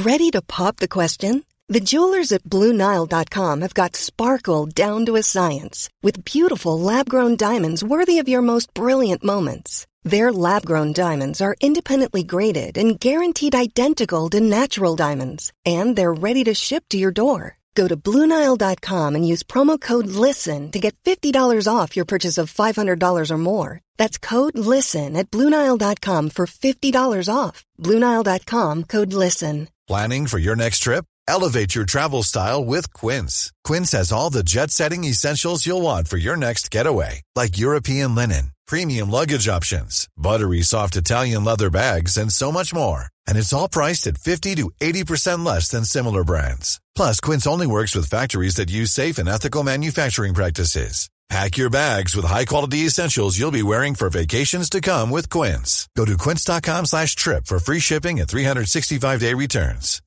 Ready to pop the question? The jewelers at BlueNile.com have got sparkle down to a science with beautiful lab-grown diamonds worthy of your most brilliant moments. Their lab-grown diamonds are independently graded and guaranteed identical to natural diamonds, and they're ready to ship to your door. Go to BlueNile.com and use promo code LISTEN to get $50 off your purchase of $500 or more. That's code LISTEN at BlueNile.com for $50 off. BlueNile.com, code LISTEN. Planning for your next trip? Elevate your travel style with Quince. Quince has all the jet-setting essentials you'll want for your next getaway, like European linen, premium luggage options, buttery soft Italian leather bags, and so much more. And it's all priced at 50 to 80% less than similar brands. Plus, Quince only works with factories that use safe and ethical manufacturing practices. Pack your bags with high-quality essentials you'll be wearing for vacations to come with Quince. Go to quince.com/trip for free shipping and 365-day returns.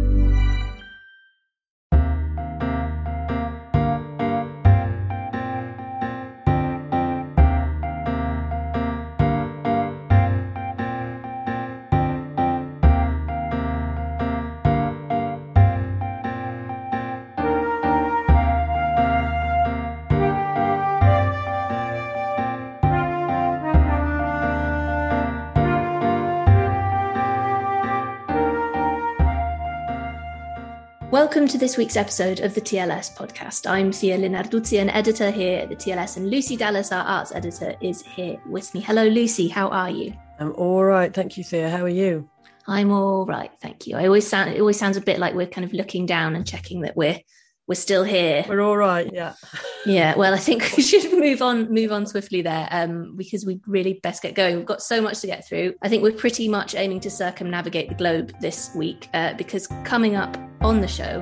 Welcome to this week's episode of the TLS podcast. I'm Thea Linarduzzi, an editor here at the TLS, and Lucy Dallas, our arts editor, is here with me. Hello, Lucy. How are you? I'm all right. Thank you, Thea. How are you? I'm all right. Thank you. It always sounds a bit like we're kind of looking down and checking that we're still here. We're all right. Yeah. Yeah. Well, I think we should move on swiftly there, because we really best get going. We've got so much to get through. I think we're pretty much aiming to circumnavigate the globe this week, because coming up on the show,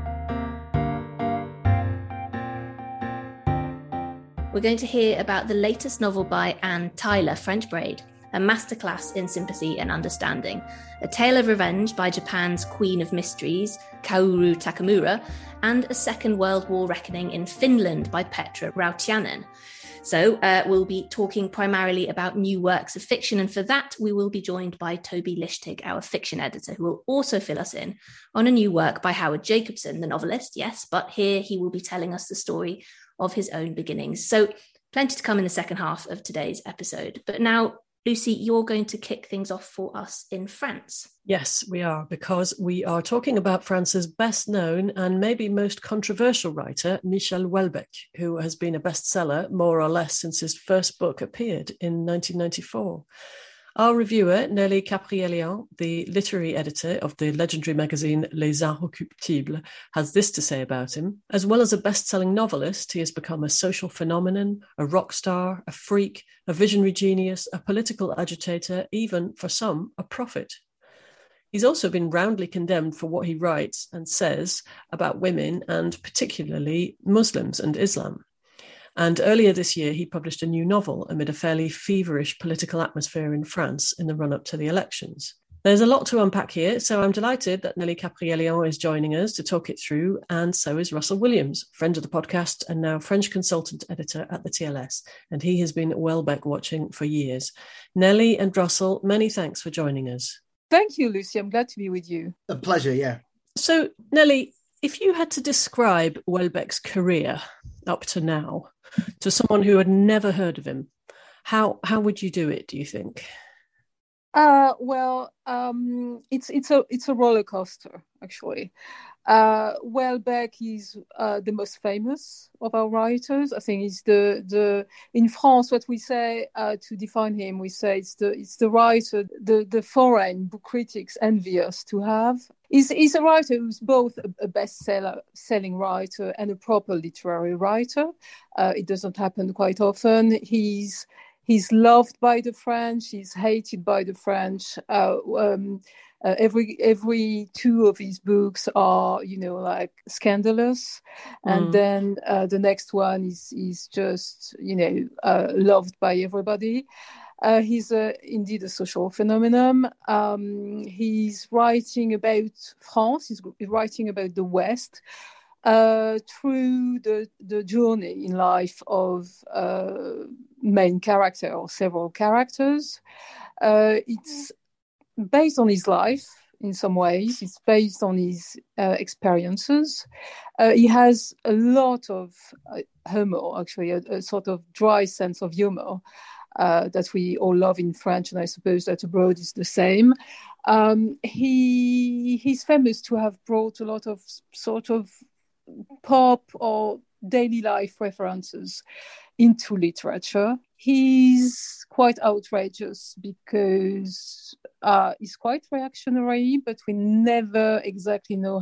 we're going to hear about the latest novel by Anne Tyler, French Braid, a masterclass in sympathy and understanding, a tale of revenge by Japan's Queen of Mysteries, Kaoru Takamura, and a Second World War reckoning in Finland by Petra Rautiainen. So we'll be talking primarily about new works of fiction, and for that we will be joined by Toby Lichtig, our fiction editor, who will also fill us in on a new work by Howard Jacobson, the novelist, yes, but here he will be telling us the story of his own beginnings. So plenty to come in the second half of today's episode. But now, Lucy, you're going to kick things off for us in France. Yes, we are, because we are talking about France's best known and maybe most controversial writer, Michel Houellebecq, who has been a bestseller more or less since his first book appeared in 1994. Our reviewer, Nelly Caprielian, the literary editor of the legendary magazine Les Inrecuptibles, has this to say about him. As well as a best-selling novelist, he has become a social phenomenon, a rock star, a freak, a visionary genius, a political agitator, even, for some, a prophet. He's also been roundly condemned for what he writes and says about women and particularly Muslims and Islam. And earlier this year, he published a new novel amid a fairly feverish political atmosphere in France in the run-up to the elections. There's a lot to unpack here, so I'm delighted that Nelly Caprielian is joining us to talk it through, and so is Russell Williams, friend of the podcast and now French consultant editor at the TLS, and he has been Houellebecq watching for years. Nelly and Russell, many thanks for joining us. Thank you, Lucy. I'm glad to be with you. A pleasure, yeah. So, Nelly, if you had to describe Houellebecq's career up to now to someone who had never heard of him, how would you do it, do you think? It's a roller coaster, actually. Houellebecq is the most famous of our writers. I think he's the in France, what we say to define him, we say it's the writer the foreign book critics envy us to have. He's a writer who's both a selling writer and a proper literary writer. It doesn't happen quite often. He's loved by the French. He's hated by the French. Every two of his books are, like scandalous, and then the next one is just, loved by everybody. He's indeed a social phenomenon. He's writing about France. He's writing about the West through the journey in life of main character or several characters. It's based on his life. in some ways. It's based on his experiences. He has a lot of humor, actually, a sort of dry sense of humor that we all love in French, and I suppose that abroad is the same. He's famous to have brought a lot of sort of pop or daily life references into literature. He's quite outrageous because he's quite reactionary, but we never exactly know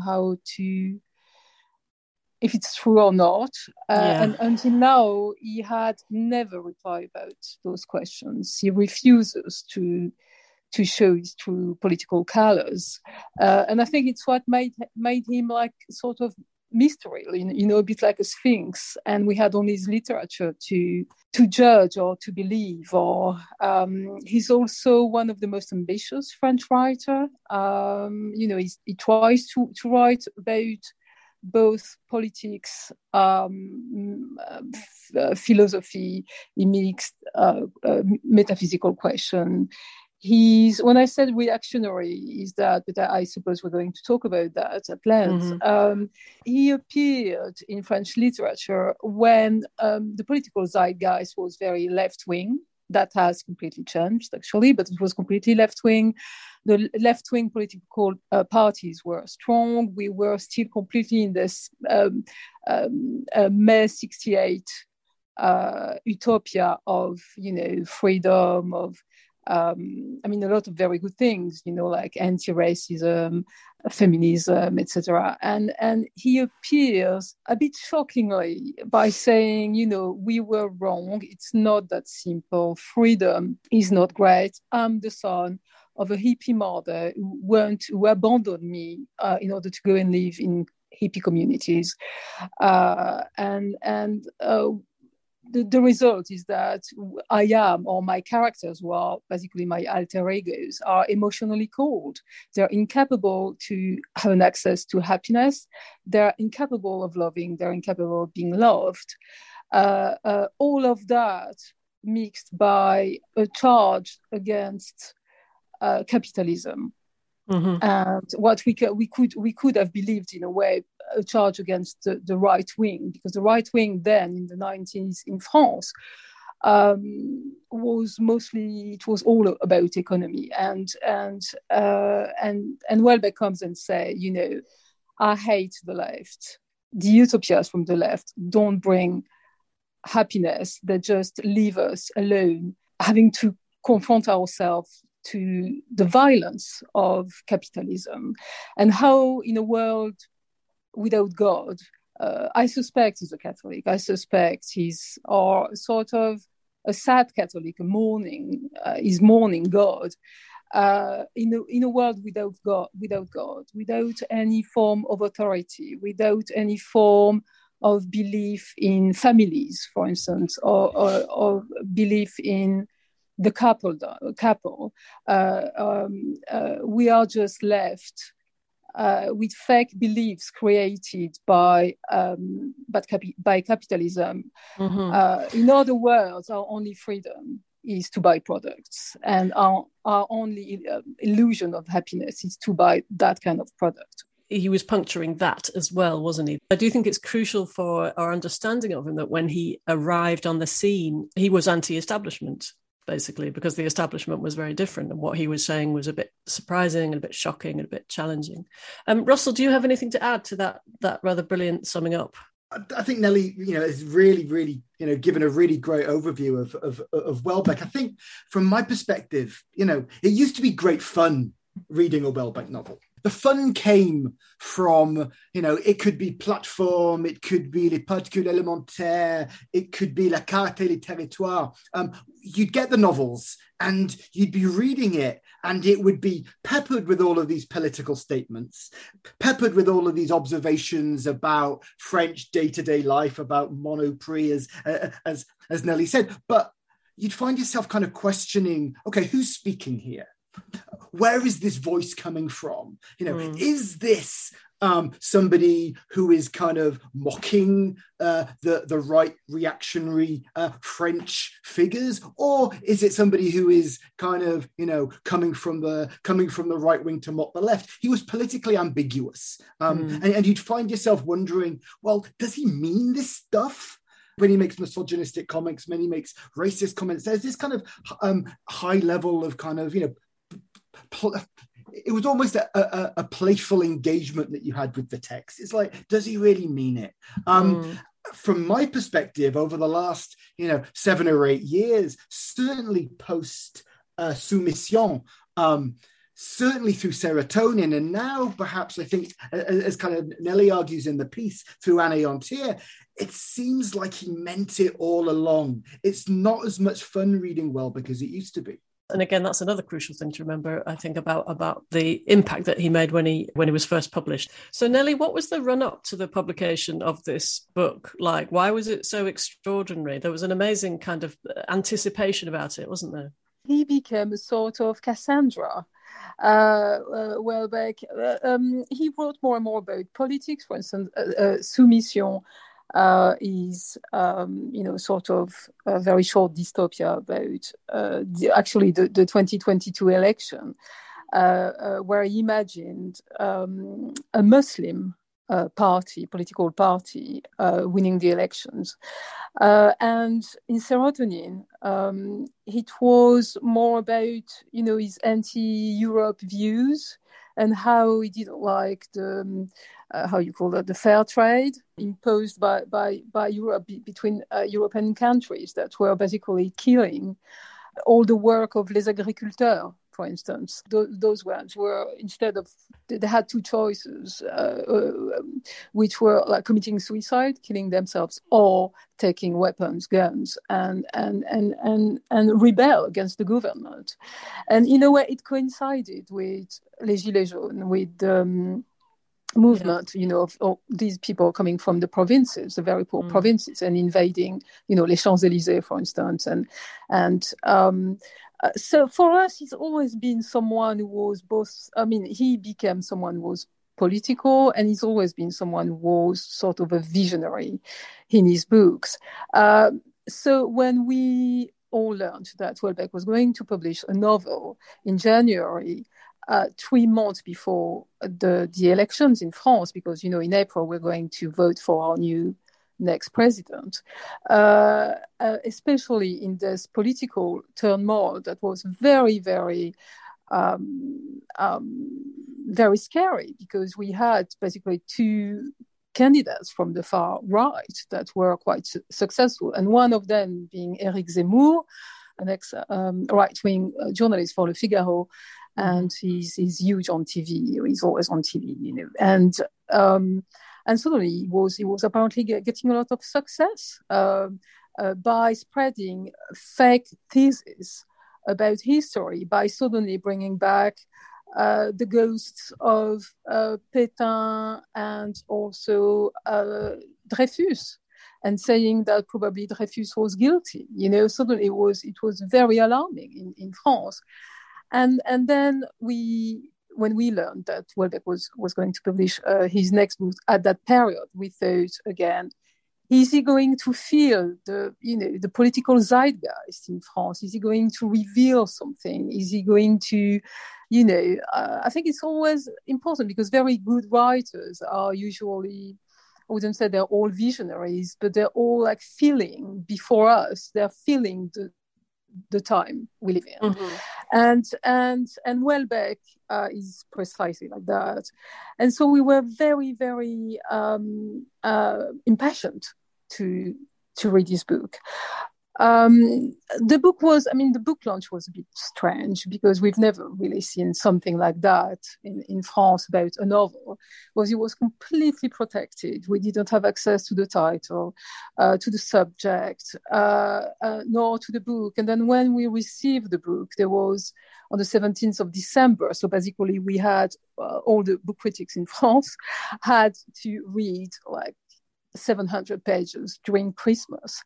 if it's true or not. And until now, he had never replied about those questions. He refuses to show his true political colors. And I think it's what made him like sort of mystery, a bit like a sphinx, and we had only his literature to judge or to believe. Or he's also one of the most ambitious French writer. He tries to write about both politics, philosophy, he mixed metaphysical question. When I said reactionary, is that, but I suppose we're going to talk about that at length. Mm-hmm. He appeared in French literature when the political zeitgeist was very left-wing. That has completely changed, actually, but it was completely left-wing. The left-wing political parties were strong. We were still completely in this May 68 utopia of, freedom, of a lot of very good things, like anti-racism, feminism, etc. And he appears a bit shockingly by saying, we were wrong. It's not that simple. Freedom is not great. I'm the son of a hippie mother who abandoned me in order to go and live in hippie communities. The result is that I am, or my characters, who are basically my alter egos, are emotionally cold. They're incapable to have an access to happiness. They're incapable of loving. They're incapable of being loved. All of that mixed by a charge against capitalism. Mm-hmm. And what we could have believed, in a way, a charge against the right wing, because the right wing then in the 90s in France was all about economy, and Houellebecq comes and say, I hate the left. The utopias from the left don't bring happiness. They just leave us alone, having to confront ourselves to the violence of capitalism, and how in a world without God, I suspect he's a Catholic. I suspect he's sort of a sad Catholic, he's mourning God. In a world without God, without any form of authority, without any form of belief in families, for instance, or belief in the couple, we are just left with fake beliefs created by capitalism. Mm-hmm. In other words, our only freedom is to buy products, and our only illusion of happiness is to buy that kind of product. He was puncturing that as well, wasn't he? I do think it's crucial for our understanding of him that when he arrived on the scene, he was anti-establishment, basically, because the establishment was very different, and what he was saying was a bit surprising and a bit shocking and a bit challenging. Russell, do you have anything to add to that rather brilliant summing up? I think Nelly, has really, really, given a really great overview of Houellebecq. I think from my perspective, it used to be great fun reading a Houellebecq novel. The fun came from, it could be Plateforme, it could be Les Particules Élémentaires, it could be La Carte et les Territoires. You'd get the novels and you'd be reading it, and it would be peppered with all of these political statements, peppered with all of these observations about French day-to-day life, about Monoprix, as Nelly said. But you'd find yourself kind of questioning, okay, who's speaking here? Where is this voice coming from? Is this somebody who is kind of mocking the right reactionary French figures, or is it somebody who is kind of, coming from the right wing to mock the left? He was politically ambiguous, and you'd find yourself wondering, well, does he mean this stuff? When he makes misogynistic comments, when he makes racist comments, there's this kind of high level of kind of, it was almost a playful engagement that you had with the text. It's like, does he really mean it? From my perspective, over the last, 7 or 8 years, certainly post Soumission, certainly through Serotonin, and now perhaps I think, as kind of Nelly argues in the piece, through Anéantir, it seems like he meant it all along. It's not as much fun reading Houellebecq as it used to be. And again, that's another crucial thing to remember, I think, about the impact that he made when he was first published. So, Nelly, what was the run-up to the publication of this book like? Why was it so extraordinary? There was an amazing kind of anticipation about it, wasn't there? He became a sort of Cassandra. Houellebecq, he wrote more and more about politics. For instance, Soumission is, sort of a very short dystopia about the 2022 election, where he imagined a Muslim political party, winning the elections. And in Serotonin, it was more about, his anti-Europe views and how he didn't like the fair trade imposed by Europe between European countries that were basically killing all the work of les agriculteurs, for instance. Those ones were, instead of, they had two choices, which were like committing suicide, killing themselves, or taking weapons, guns, and rebel against the government. And in a way, it coincided with Les Gilets Jaunes, with the movement, of these people coming from the provinces, the very poor provinces, and invading, les Champs-Élysées, for instance, and so for us, he's always been someone who was both, he became someone who was political, and he's always been someone who was sort of a visionary in his books. So when we all learned that Houellebecq was going to publish a novel in January, 3 months before the elections in France, because, in April, we're going to vote for our new next president, especially in this political turmoil that was very, very, very scary, because we had basically 2 candidates from the far right that were quite successful, and one of them being Éric Zemmour, an ex-right-wing journalist for Le Figaro, and he's huge on TV. He's always on TV, and suddenly he was apparently getting a lot of success by spreading fake theses about history, by suddenly bringing back the ghosts of Pétain and also Dreyfus, and saying that probably Dreyfus was guilty. Suddenly it was very alarming in France. And then when we learned that Houellebecq was going to publish his next book at that period, we thought again, is he going to feel the political zeitgeist in France? Is he going to reveal something? Is he going to, I think it's always important, because very good writers are usually, I wouldn't say they're all visionaries, but they're all like feeling before us. They're feeling the time we live in. And Houellebecq is precisely like that. And so we were very, very impatient to read this book. The book launch was a bit strange, because we've never really seen something like that in France about a novel, because it was completely protected. We didn't have access to the title, to the subject, nor to the book. And then when we received the book, there was on the 17th of December. So basically we had all the book critics in France had to read like 700 pages during Christmas.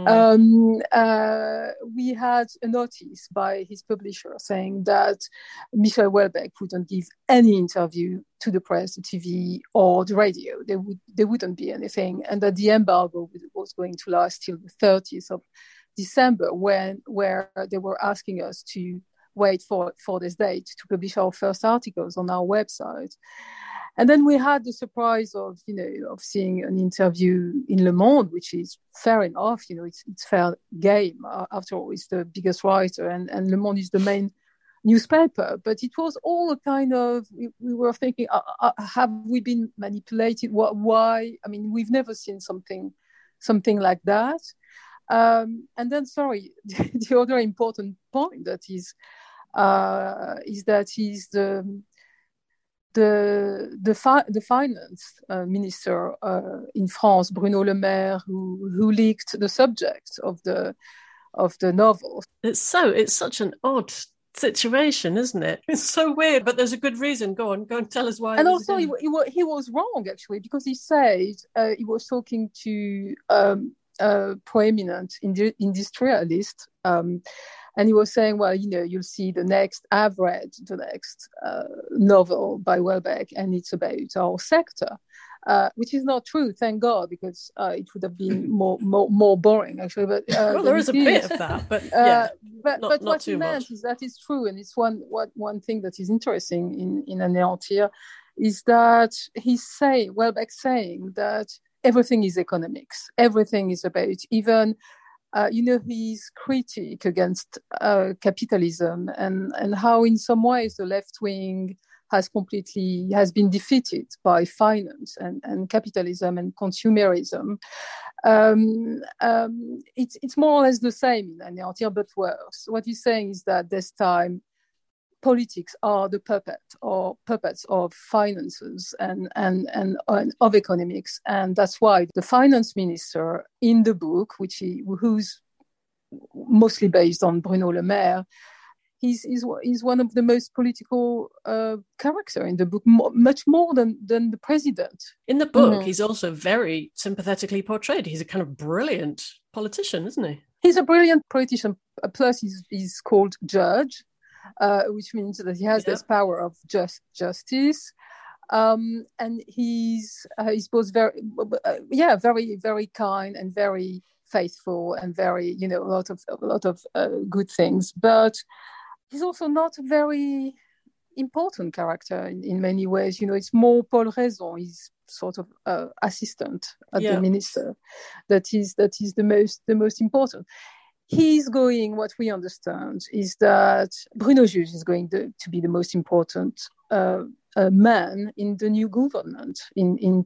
We had a notice by his publisher saying that Michel Houellebecq wouldn't give any interview to the press, the TV, or the radio. There wouldn't be anything, and that the embargo was going to last till the 30th of December, where they were asking us to wait for this date to publish our first articles on our website. And then we had the surprise of seeing an interview in Le Monde, which is fair enough. It's fair game. After all, it's the biggest writer, and Le Monde is the main newspaper. But it was all a kind of, we were thinking, have we been manipulated? Why? I mean, we've never seen something like that. And then, the other important point that is that he's the finance minister in France, Bruno Le Maire, who leaked the subject of the novel. It's such an odd situation, isn't it? It's so weird, but there's a good reason. Go on, tell us why. And also, he was wrong, actually, because he said he was talking to a proeminent industrialist. And he was saying, well, you'll see I've read the next novel by Houellebecq, and it's about our sector, which is not true, thank God, because it would have been more boring, actually. But well, there is a bit of that, but but what he meant much. is that it's true, and it's one thing that is interesting in Anéantir is that Houellebecq saying that everything is economics, everything is about even. His critique against capitalism and how in some ways the left wing has been defeated by finance and capitalism and consumerism. It's more or less the same in Anéantir, but worse. What he's saying is that this time politics are the puppets of finances and of economics, and that's why the finance minister in the book, who's mostly based on Bruno Le Maire, he's one of the most political character in the book, much more than the president. In the book, he's also very sympathetically portrayed. He's a kind of brilliant politician, isn't he? He's a brilliant politician. Plus, he's called judge. Which means that he has this power of justice, and he's both very, very, very kind and very faithful and very, a lot of good things. But he's also not a very important character in many ways. It's more Paul Raison. He's sort of assistant at the minister. That is the most important. What we understand is that Bruno Juge is going to be the most important man in the new government in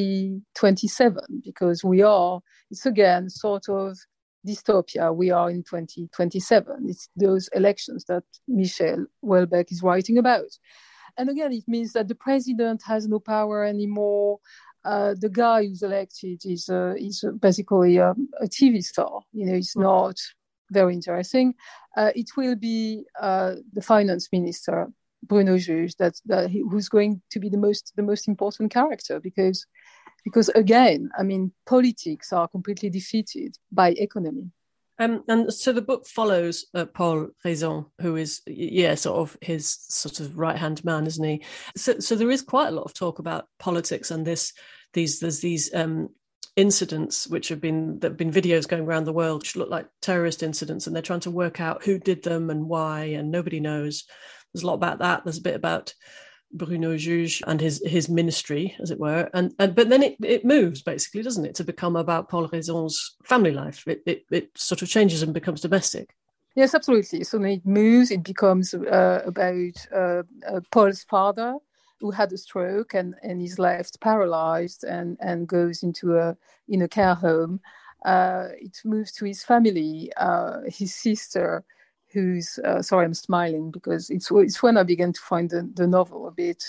2027, because it's again sort of dystopia. We are in 2027. It's those elections that Michel Houellebecq is writing about. And again, it means that the president has no power anymore. The guy who's elected is basically a TV star. It's not very interesting. It will be the finance minister, Bruno Juge, who's going to be the most important character, because again, I mean, politics are completely defeated by economy. And so the book follows Paul Raison, who is, sort of his sort of right-hand man, isn't he? So there is quite a lot of talk about politics and there's these incidents which have been videos going around the world which look like terrorist incidents, and they're trying to work out who did them and why, and nobody knows. There's a lot about that. There's a bit about Bruno Juge and his ministry, as it were, but then it moves, basically, doesn't it, to become about Paul Raison's family life. It sort of changes and becomes domestic. Yes, absolutely. So when it moves, it becomes about Paul's father, who had a stroke and is left paralyzed and goes into a care home. It moves to his family, his sister, who's sorry, I'm smiling because it's when I began to find the novel a bit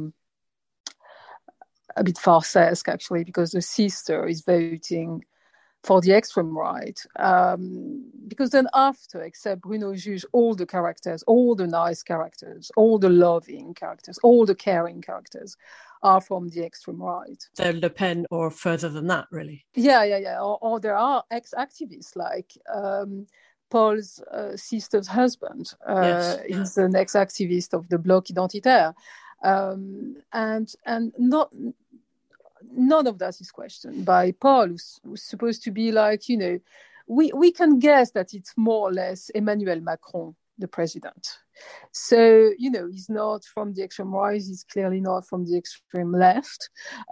farcesque, actually, because the sister is voting for the extreme right, because then after, except Bruno Juge, all the characters, all the nice characters, all the loving characters, all the caring characters are from the extreme right. They're Le Pen or further than that, really. Yeah. Or there are ex-activists like Paul's sister's husband. He's an ex-activist of the Bloc Identitaire. And not... None of that is questioned by Paul, who's supposed to be like, you know, we can guess that it's more or less Emmanuel Macron, the president. So, you know, he's not from the extreme right, he's clearly not from the extreme left.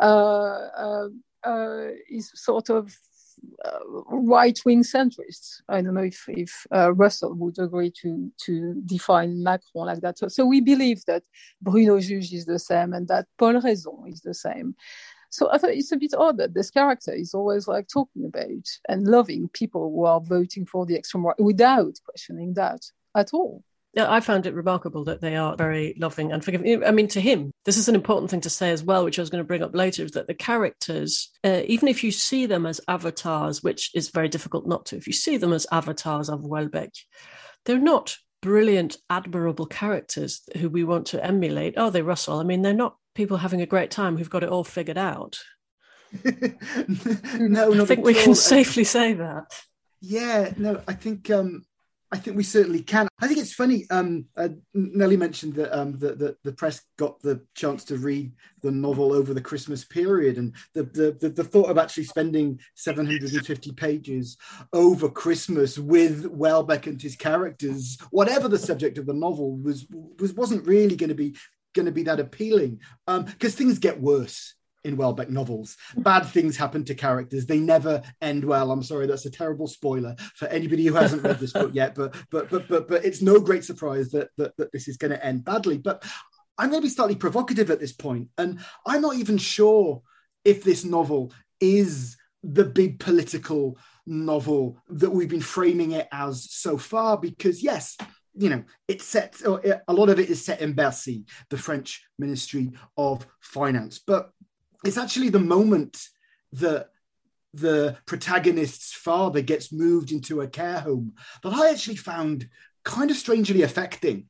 He's sort of right-wing centrist. I don't know if Russell would agree to define Macron like that. So we believe that Bruno Juge is the same and that Paul Raison is the same. So I thought it's a bit odd that this character is always like talking about and loving people who are voting for the extreme right without questioning that at all. Yeah, I found it remarkable that they are very loving and forgiving. I mean, to him, this is an important thing to say as well, which I was going to bring up later, is that the characters, even if you see them as avatars, which is very difficult not to, if you see them as avatars of Houellebecq, they're not brilliant, admirable characters who we want to emulate. Oh, they Russell. I mean, they're not people having a great time who've got it all figured out. No, I think we can safely say that. Yeah, no, I think we certainly can. I think it's funny. Nellie mentioned that the press got the chance to read the novel over the Christmas period, and the thought of actually spending 750 pages over Christmas with Houellebecq and his characters, whatever the subject of the novel wasn't really going to be that appealing, because things get worse in Houellebecq novels. Bad things happen to characters. They never end well. I'm sorry, that's a terrible spoiler for anybody who hasn't read this book yet, but it's no great surprise that this is going to end badly. But I'm going to be slightly provocative at this point, and I'm not even sure if this novel is the big political novel that we've been framing it as so far, because yes, you know, a lot of it is set in Bercy, the French Ministry of Finance, but it's actually the moment that the protagonist's father gets moved into a care home that I actually found kind of strangely affecting.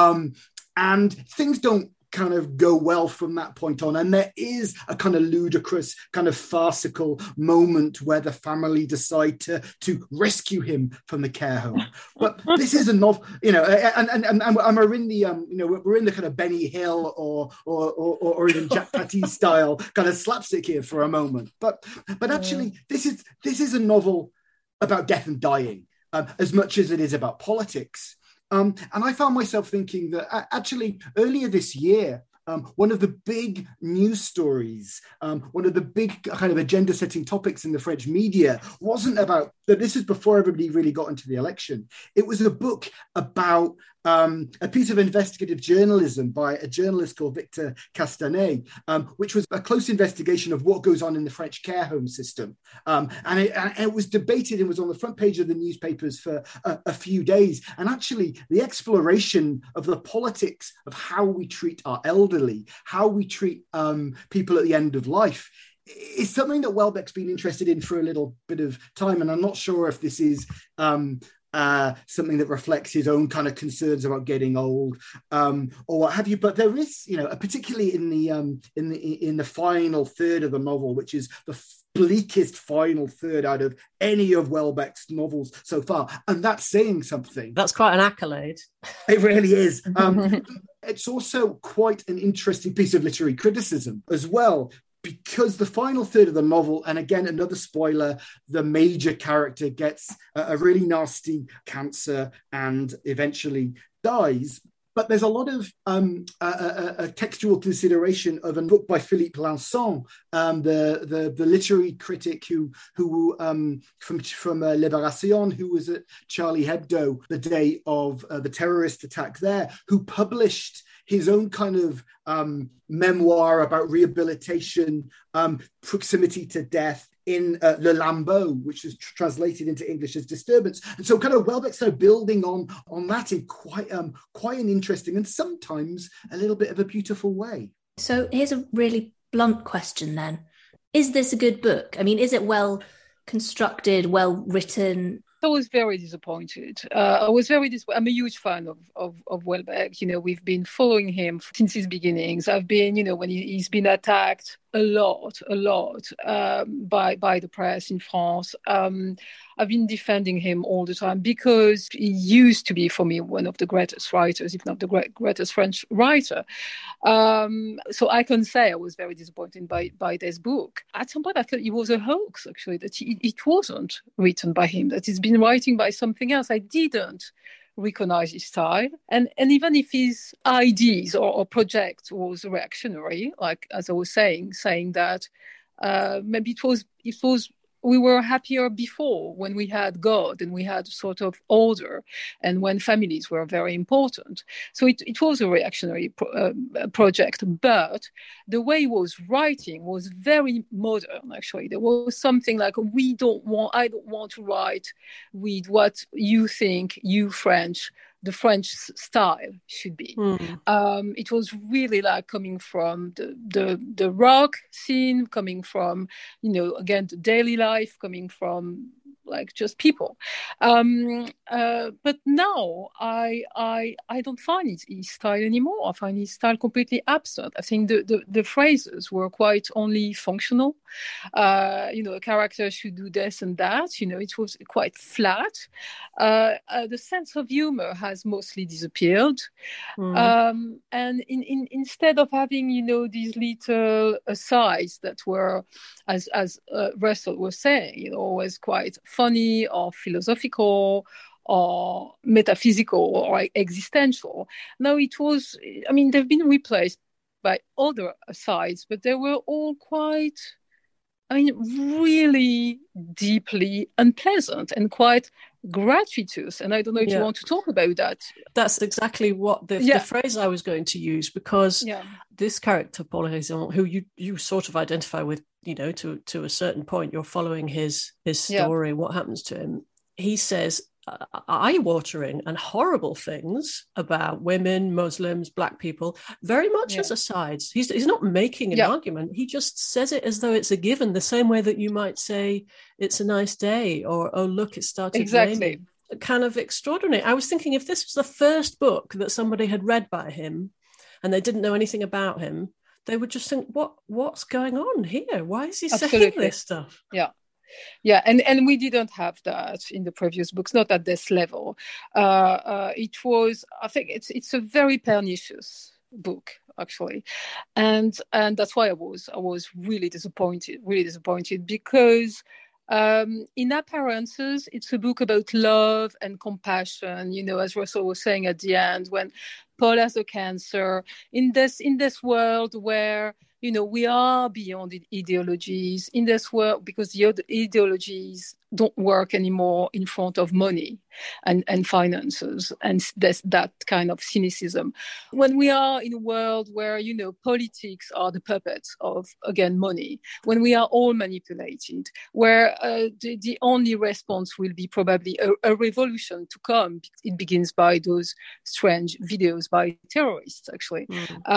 And things don't kind of go well from that point on. And there is a kind of ludicrous, kind of farcical moment where the family decide to rescue him from the care home. But this is a novel, you know, and we're in the, you know, we're in the kind of Benny Hill or even Jack Tati style kind of slapstick here for a moment. But actually, this is a novel about death and dying as much as it is about politics. And I found myself thinking that actually earlier this year, one of the big news stories, one of the big kind of agenda-setting topics in the French media wasn't about, that this is before everybody really got into the election. It was a book about a piece of investigative journalism by a journalist called Victor Castanet, which was a close investigation of what goes on in the French care home system. And it was debated and was on the front page of the newspapers for a few days. And actually, the exploration of the politics of how we treat our elderly, how we treat people at the end of life, is something that Houellebecq's been interested in for a little bit of time. And I'm not sure if this is something that reflects his own kind of concerns about getting old, or what have you. But there is, you know, particularly in the final third of the novel, which is the bleakest final third out of any of Houellebecq's novels so far, and that's saying something. That's quite an accolade. It really is. It's also quite an interesting piece of literary criticism as well, because the final third of the novel, and again, another spoiler, the major character gets a really nasty cancer and eventually dies. But there's a lot of a textual consideration of a book by Philippe Lançon, the literary critic who from Libération, who was at Charlie Hebdo the day of the terrorist attack there, who published his own kind of memoir about rehabilitation, proximity to death in Le Lambeau, which is translated into English as Disturbance. And so kind of Houellebecq's kind of building on that in quite an interesting and sometimes a little bit of a beautiful way. So here's a really blunt question then. Is this a good book? I mean, is it well constructed, well written. I was very disappointed. I'm a huge fan of Houellebecq. We've been following him since his beginnings. I've been, when he's been attacked a lot by the press in France. I've been defending him all the time because he used to be, for me, one of the greatest writers, if not the greatest French writer. So I can say I was very disappointed by this book. At some point, I thought it was a hoax, actually, that it wasn't written by him, that he's been writing by something else. I didn't recognize his style. And even if his ideas or project was reactionary, like as I was saying that maybe it was we were happier before when we had God and we had sort of order and when families were very important. So it was a reactionary project, but the way he was writing was very modern, actually. There was something like, I don't want to write with what you think, you French, the French style should be. It was really like coming from the rock scene, coming from, again, the daily life, coming from like just people. But now I don't find his style anymore. I find his style completely absent. I think the phrases were quite only functional. A character should do this and that. It was quite flat. The sense of humor has mostly disappeared. And instead of having, these little asides that were, as Russell was saying, always quite funny or philosophical or metaphysical or existential. Now they've been replaced by other asides, but they were all quite, really deeply unpleasant and quite gratuitous. And I don't know if you want to talk about that. That's exactly what the phrase I was going to use, because this character, Paul Hérisson, who you sort of identify with, to a certain point, you're following his story, what happens to him. He says eye-watering and horrible things about women, Muslims, Black people, very much as asides. He's not making an argument. He just says it as though it's a given, the same way that you might say it's a nice day or, oh, look, it started raining. Kind of extraordinary. I was thinking, if this was the first book that somebody had read by him and they didn't know anything about him, they would just think, what's going on here? Why is he saying this stuff? Yeah, and we didn't have that in the previous books, not at this level. It was, I think, it's a very pernicious book, actually, and that's why I was really disappointed because in appearances, it's a book about love and compassion. As Russell was saying at the end, when Paul has a cancer, in this world where we are beyond ideologies in this world, because the ideologies don't work anymore in front of money and finances and that kind of cynicism. When we are in a world where, politics are the puppets of, again, money, when we are all manipulated, where the only response will be probably a revolution to come. It begins by those strange videos by terrorists, actually.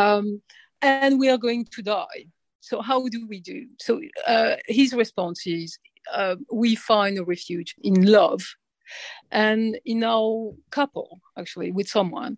And we are going to die. So how do we do? So his response is, we find a refuge in love and in our couple, actually, with someone.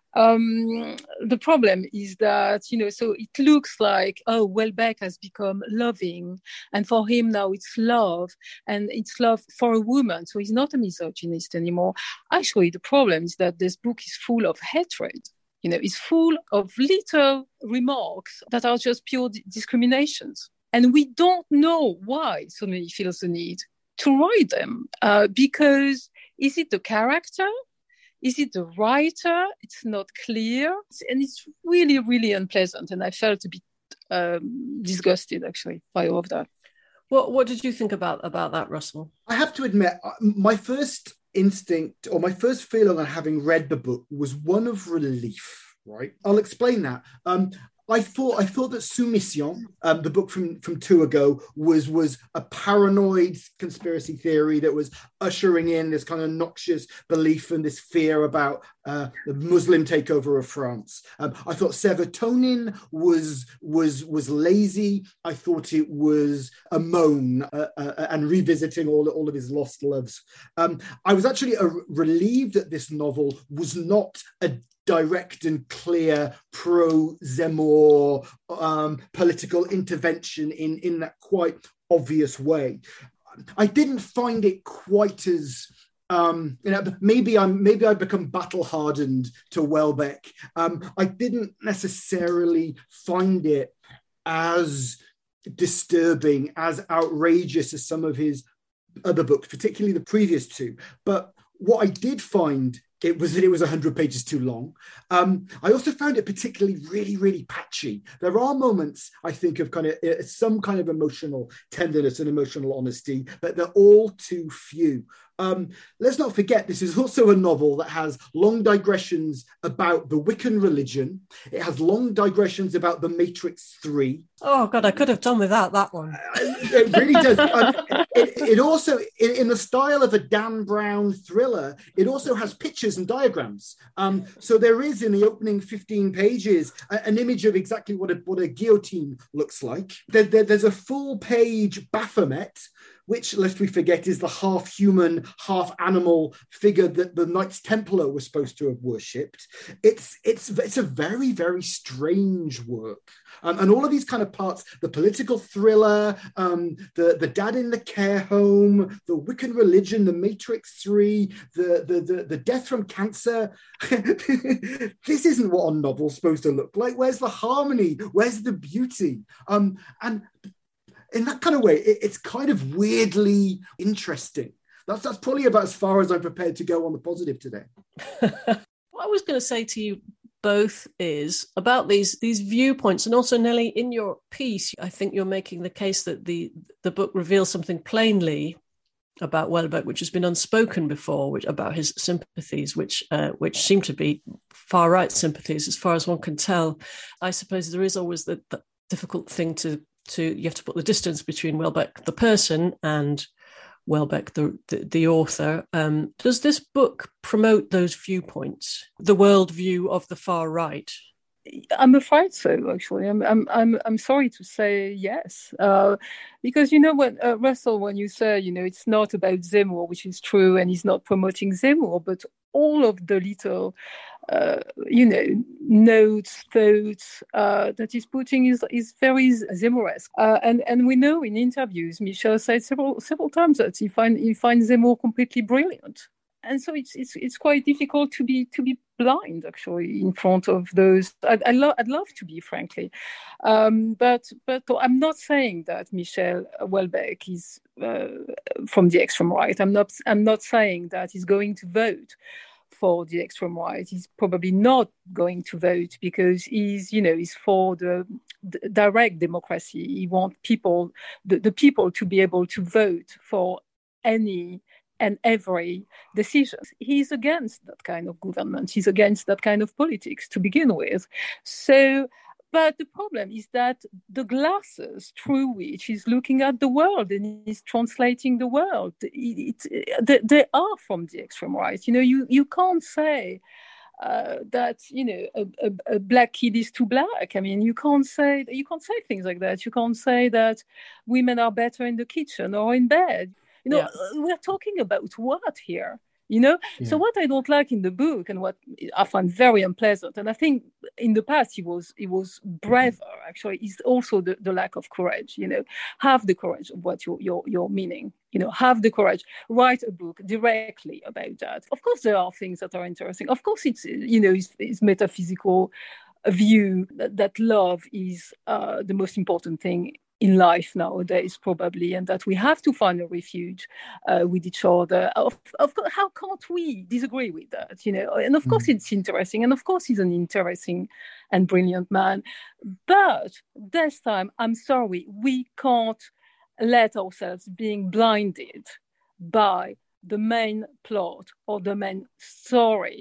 The problem is that, so it looks like, Houellebecq has become loving. And for him now it's love. And it's love for a woman. So he's not a misogynist anymore. Actually, the problem is that this book is full of hatred. It's full of little remarks that are just pure discriminations. And we don't know why suddenly he feels the need to write them. Because is it the character? Is it the writer? It's not clear. And it's really, really unpleasant. And I felt a bit disgusted, actually, by all of that. What did you think about that, Russell? I have to admit, my first instinct or my first feeling on having read the book was one of relief, right? I'll explain that. I thought that Soumission, the book from two ago, was a paranoid conspiracy theory that was ushering in this kind of noxious belief and this fear about the Muslim takeover of France. I thought Serotonin was lazy. I thought it was a moan and revisiting all of his lost loves. I was actually relieved that this novel was not a direct and clear pro-Zemmour political intervention in that quite obvious way. I didn't find it quite as maybe I become battle hardened to Welbeck. I didn't necessarily find it as disturbing, as outrageous as some of his other books, particularly the previous two. But what I did find it was 100 pages too long. I also found it particularly really, really patchy. There are moments, I think, of kind of some kind of emotional tenderness and emotional honesty, but they're all too few. Let's not forget, this is also a novel that has long digressions about the Wiccan religion. It has long digressions about the Matrix 3. Oh, God, I could have done without that one. It really does. It also, in the style of a Dan Brown thriller, it also has pictures and diagrams. So there is, in the opening 15 pages, an image of exactly what a guillotine looks like. There's a full-page Baphomet, which, lest we forget, is the half-human, half-animal figure that the Knights Templar were supposed to have worshipped. It's a very, very strange work. And all of these kind of parts, the political thriller, the dad in the care home, the Wiccan religion, the Matrix 3, the death from cancer. This isn't what a novel's supposed to look like. Where's the harmony? Where's the beauty? And in that kind of way, it's kind of weirdly interesting. That's probably about as far as I'm prepared to go on the positive today. What I was going to say to you both is about these viewpoints, and also, Nellie, in your piece, I think you're making the case that the book reveals something plainly about Welbeck, which has been unspoken before, about his sympathies, which seem to be far-right sympathies, as far as one can tell. I suppose there is always the difficult thing to you have to put the distance between Welbeck the person and Welbeck the author. Does this book promote those viewpoints, the worldview of the far right? I'm afraid so. Actually, I'm sorry to say yes, because when Russell, when you say it's not about Zemmour, which is true, and he's not promoting Zemmour, but all of the little notes, thoughts that he's putting is very Zemmour-esque. And we know in interviews, Michel said several times that he finds Zemmour completely brilliant. And so it's quite difficult to be blind, actually, in front of those. I'd love to be, frankly, but I'm not saying that Michel Welbeck is from the extreme right. I'm not saying that he's going to vote for the extreme right. He's probably not going to vote because he's for the direct democracy. He wants the people to be able to vote for any and every decision. He's against that kind of government. He's against that kind of politics to begin with. So, but the problem is that the glasses through which he's looking at the world and he's translating the world, they are from the extreme right. You can't say that a black kid is too black. I mean, you can't say things like that. You can't say that women are better in the kitchen or in bed. We're talking about what here? Yeah. So what I don't like in the book and what I find very unpleasant, and I think in the past he was braver, actually, is also the lack of courage. Have the courage of what you're meaning. Have the courage. Write a book directly about that. Of course, there are things that are interesting. Of course, it's metaphysical view that love is the most important thing in life nowadays, probably, and that we have to find a refuge with each other. Of course, how can't we disagree with that? And of course it's interesting, and of course he's an interesting and brilliant man. But this time, I'm sorry, we can't let ourselves being blinded by the main plot or the main story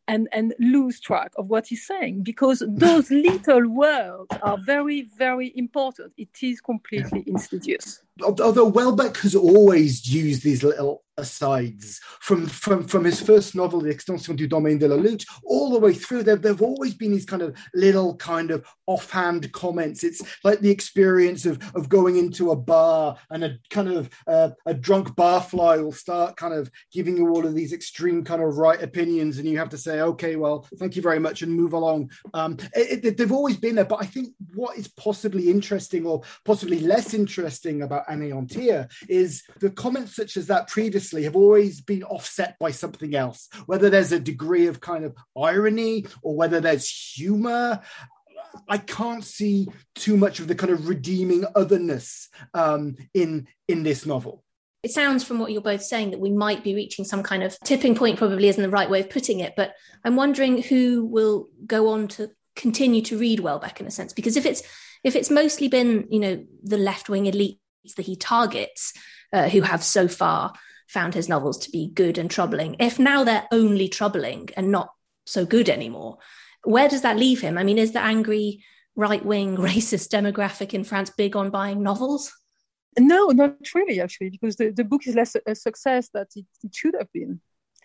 and lose track of what he's saying, because those little words are very, very important. It is completely insidious. Although Welbeck has always used these little asides from his first novel, The Extension du Domaine de la Lutte, all the way through. There've always been these kind of little kind of offhand comments. It's like the experience of going into a bar and a kind of a drunk barfly will start kind of giving you all of these extreme kind of right opinions, and you have to say, okay, well, thank you very much, and move along. They've always been there, but I think what is possibly interesting or possibly less interesting about Anéantir is the comments such as that previously have always been offset by something else, whether there's a degree of kind of irony or whether there's humor. I can't see too much of the kind of redeeming otherness in this novel. It sounds from what you're both saying that we might be reaching some kind of tipping point. Probably isn't the right way of putting it, but I'm wondering who will go on to continue to read Welbeck in a sense, because if it's mostly been, the left-wing elites that he targets, who have so far found his novels to be good and troubling, if now they're only troubling and not so good anymore, where does that leave him? I mean, is the angry right-wing racist demographic in France big on buying novels? No, not really, actually, because the book is less a success than it should have been.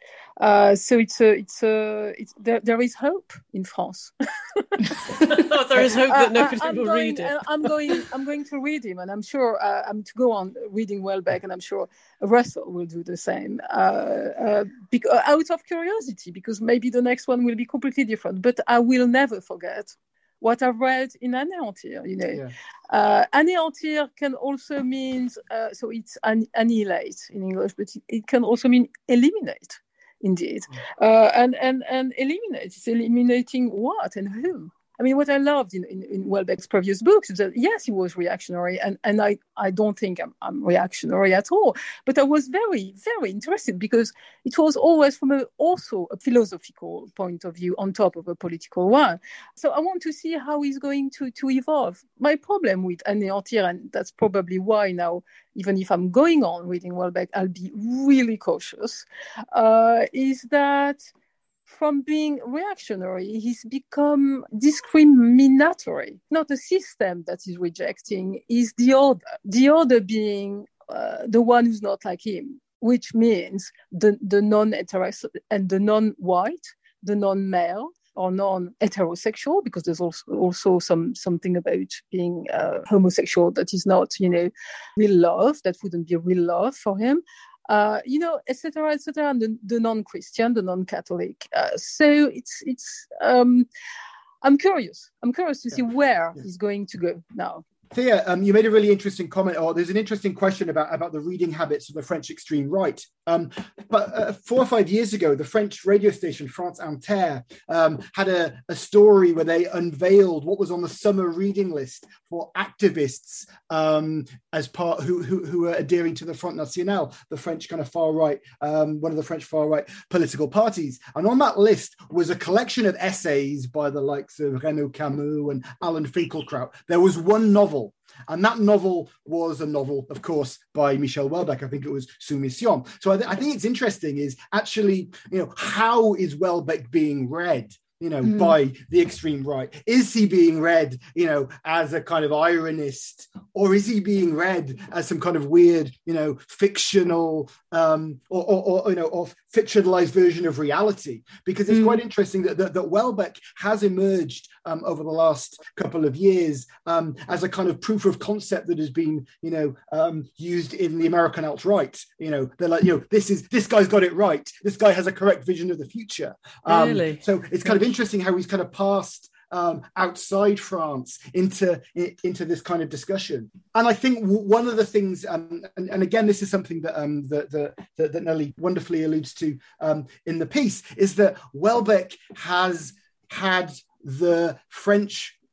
So there is hope in France. There is hope that nobody will read it. I'm going to read him, and I'm sure I'm to go on reading Welbeck, and I'm sure Russell will do the same. Out of curiosity, because maybe the next one will be completely different. But I will never forget what I've read in Anéantir. Anéantir can also mean so it's annihilate in English, but it can also mean eliminate. Indeed. And eliminate. It's eliminating what and who? I mean, what I loved in Welbeck's previous books is that, yes, he was reactionary, and I don't think I'm reactionary at all, but I was very, very interested because it was always from also a philosophical point of view on top of a political one. So I want to see how he's going to evolve. My problem with Anéantir, and that's probably why now, even if I'm going on reading Welbeck, I'll be really cautious, is that from being reactionary, he's become discriminatory. Not a system that he's rejecting, is the other. The other being the one who's not like him, which means the non-heterosexual and the non-white, the non-male or non-heterosexual, because there's also something about being homosexual that is not, real love, that wouldn't be real love for him. Et cetera, and the non-Christian, the non-Catholic. So it's. I'm curious to see where he's going to go now. Thea, you made a really interesting comment, or there's an interesting question about the reading habits of the French extreme right. But 4 or 5 years ago, the French radio station France Inter had a story where they unveiled what was on the summer reading list for activists as part who were adhering to the Front National, the French kind of far right, one of the French far right political parties. And on that list was a collection of essays by the likes of Renaud Camus and Alan Finkielkraut. There was one novel. And that novel was a novel, of course, by Michel Houellebecq. I think it was Soumission. So I think it's interesting is actually, how is Houellebecq being read, by the extreme right? Is he being read, as a kind of ironist, or is he being read as some kind of weird, fictional or fictionalized version of reality? Because it's quite interesting that Houellebecq has emerged over the last couple of years as a kind of proof of concept that has been, used in the American alt-right. They're like, this guy's got it right. This guy has a correct vision of the future. Really? So it's kind of interesting how he's kind of passed outside France into this kind of discussion. And I think one of the things, and again, this is something that that Nelly wonderfully alludes to in the piece, is that Houellebecq has had the French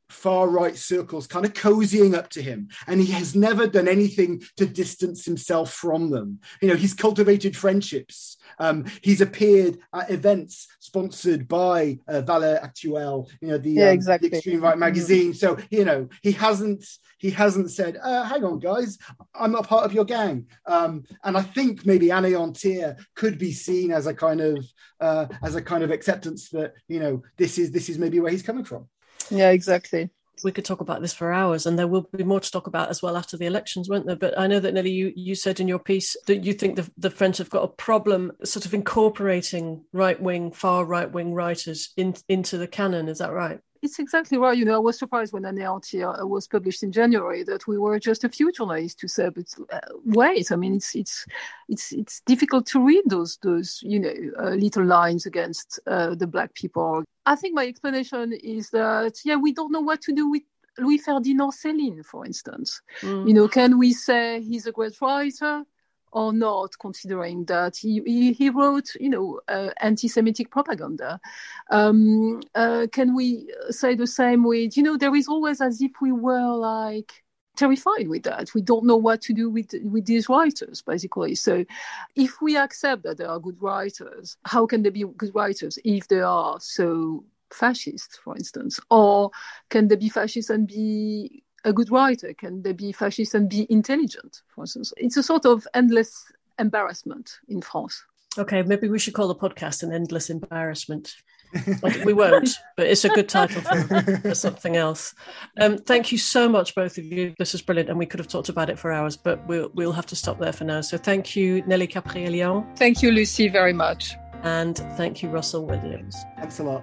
far-right circles kind of cozying up to him, and he has never done anything to distance himself from them. He's cultivated friendships. He's appeared at events sponsored by Valeurs Actuelles, the extreme right magazine. So, he hasn't said, hang on, guys, I'm not part of your gang. And I think maybe Anéantir could be seen as a kind of acceptance that, this is maybe where he's coming from. Yeah, exactly. We could talk about this for hours, and there will be more to talk about as well after the elections, won't there? But I know that, Nelly, you said in your piece that you think the French have got a problem sort of incorporating far right-wing writers into the canon. Is that right? It's exactly right. I was surprised when Anéantir was published in January that we were just a few journalists who said, "But wait, I mean, it's difficult to read those little lines against the black people." I think my explanation is that we don't know what to do with Louis Ferdinand Céline, for instance. Can we say he's a great writer or not, considering that he wrote, anti-Semitic propaganda? Can we say the same with, there is always as if we were terrified with that. We don't know what to do with these writers, basically. So if we accept that they are good writers, how can they be good writers if they are so fascist, for instance? Or can they be fascist and be a good writer? Can they be fascist and be intelligent, for instance? It's a sort of endless embarrassment in France. Okay, maybe we should call the podcast An Endless Embarrassment. We won't, but it's a good title for something else. Thank you so much, both of you. This is brilliant, and we could have talked about it for hours, but we'll have to stop there for now. So thank you, Nelly Capri-Elian. Thank you, Lucy, very much. And thank you, Russell Williams. Thanks a lot.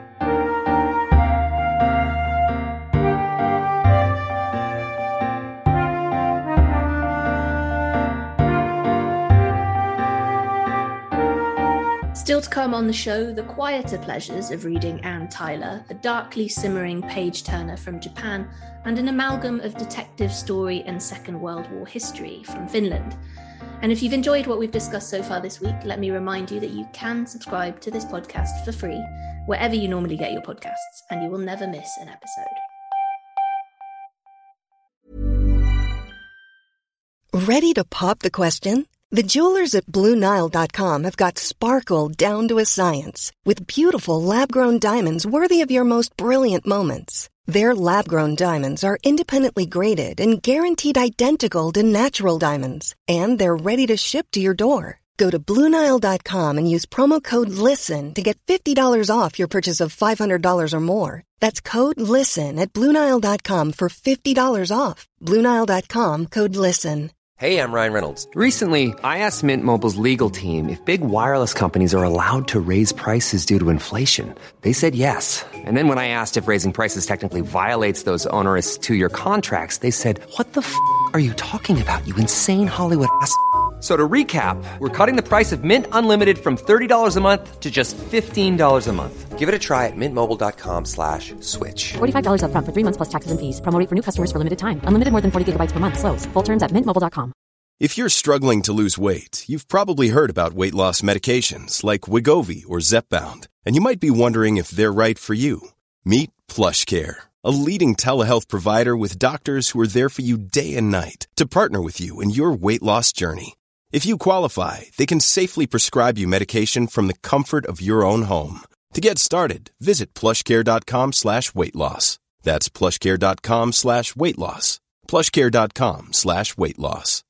Still to come on the show, the quieter pleasures of reading Anne Tyler, a darkly simmering page-turner from Japan, and an amalgam of detective story and Second World War history from Finland. And if you've enjoyed what we've discussed so far this week, let me remind you that you can subscribe to this podcast for free, wherever you normally get your podcasts, and you will never miss an episode. Ready to pop the question? The jewelers at BlueNile.com have got sparkle down to a science with beautiful lab-grown diamonds worthy of your most brilliant moments. Their lab-grown diamonds are independently graded and guaranteed identical to natural diamonds, and they're ready to ship to your door. Go to BlueNile.com and use promo code LISTEN to get $50 off your purchase of $500 or more. That's code LISTEN at BlueNile.com for $50 off. BlueNile.com, code LISTEN. Hey, I'm Ryan Reynolds. Recently, I asked Mint Mobile's legal team if big wireless companies are allowed to raise prices due to inflation. They said yes. And then when I asked if raising prices technically violates those onerous two-year contracts, they said, "What the f*** are you talking about, you insane Hollywood ass?" So to recap, we're cutting the price of Mint Unlimited from $30 a month to just $15 a month. Give it a try at mintmobile.com/switch. $45 up front for 3 months plus taxes and fees. Promo rate for new customers for limited time. Unlimited more than 40 gigabytes per month. Slows full terms at mintmobile.com. If you're struggling to lose weight, you've probably heard about weight loss medications like Wegovy or Zepbound, and you might be wondering if they're right for you. Meet PlushCare, a leading telehealth provider with doctors who are there for you day and night to partner with you in your weight loss journey. If you qualify, they can safely prescribe you medication from the comfort of your own home. To get started, visit plushcare.com/weight-loss. That's plushcare.com/weight-loss. plushcare.com/weight-loss.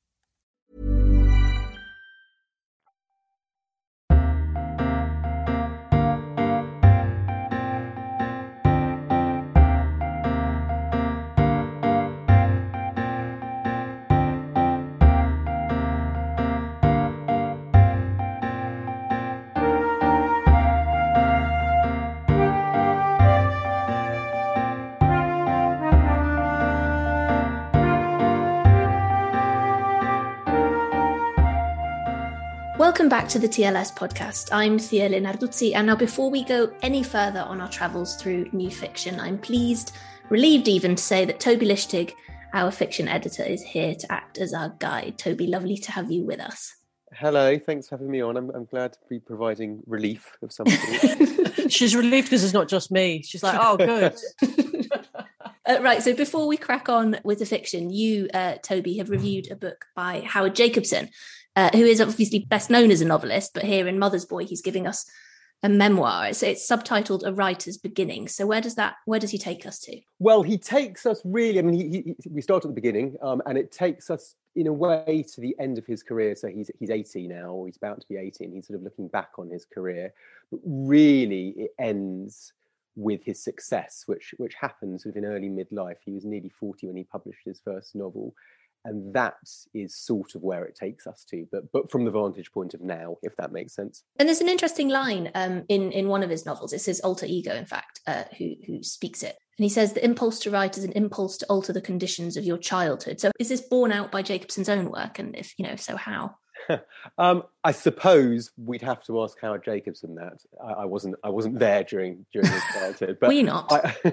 Welcome back to the TLS podcast. I'm Thea Lenarduzzi, and now before we go any further on our travels through new fiction, I'm pleased, relieved even, to say that Toby Lichtig, our fiction editor, is here to act as our guide. Toby, lovely to have you with us. Hello, thanks for having me on. I'm glad to be providing relief of some sort. She's relieved because it's not just me. She's like, oh, good. Right, so before we crack on with the fiction, you, Toby, have reviewed a book by Howard Jacobson, who is obviously best known as a novelist, but here in Mother's Boy, he's giving us a memoir. It's subtitled A Writer's Beginning. So where does he take us to? Well, he takes us really, I mean, we start at the beginning, and it takes us in a way to the end of his career. So he's 80 now, or he's about to be 80, and he's sort of looking back on his career. But really, it ends with his success, which happened sort of in early midlife. He was nearly 40 when he published his first novel. And that is sort of where it takes us to, but from the vantage point of now, if that makes sense. And there's an interesting line in one of his novels. It's his alter ego, in fact, who speaks it. And he says, the impulse to write is an impulse to alter the conditions of your childhood. So is this borne out by Jacobson's own work? And if so, how? I suppose we'd have to ask Howard Jacobson that. I wasn't there during his childhood. But Were not?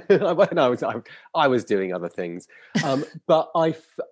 I was doing other things. But I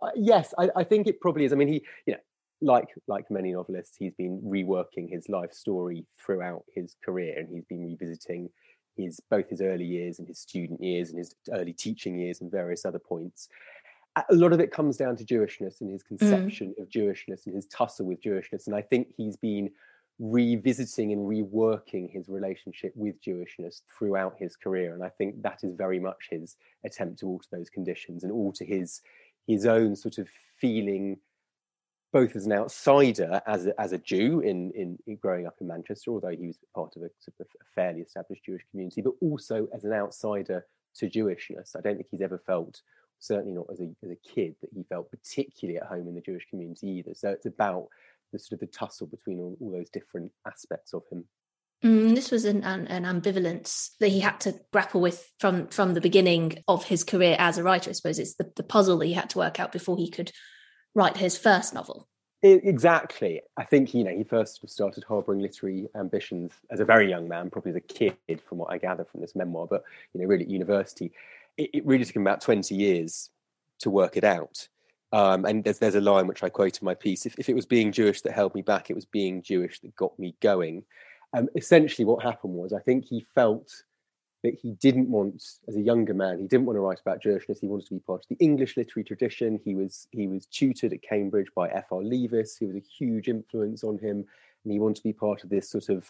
think it probably is. I mean, he, like many novelists, he's been reworking his life story throughout his career, and he's been revisiting both his early years and his student years and his early teaching years and various other points. A lot of it comes down to Jewishness and his conception of Jewishness and his tussle with Jewishness. And I think he's been revisiting and reworking his relationship with Jewishness throughout his career. And I think that is very much his attempt to alter those conditions and alter his own sort of feeling, both as an outsider, as a Jew in growing up in Manchester, although he was part of a sort of a fairly established Jewish community, but also as an outsider to Jewishness. I don't think he's ever felt, certainly not as a kid, that he felt particularly at home in the Jewish community either. So it's about the sort of the tussle between all those different aspects of him. This was an ambivalence that he had to grapple with from the beginning of his career as a writer. I suppose it's the puzzle that he had to work out before he could write his first novel. Exactly. I think, he first started harbouring literary ambitions as a very young man, probably as a kid, from what I gather from this memoir, but, really at university. It really took him about 20 years to work it out. And there's a line which I quote in my piece: if it was being Jewish that held me back, it was being Jewish that got me going. Essentially what happened was, I think he felt that he didn't want, as a younger man, he didn't want to write about Jewishness. He wanted to be part of the English literary tradition. He was tutored at Cambridge by F.R. Leavis, who was a huge influence on him. And he wanted to be part of this sort of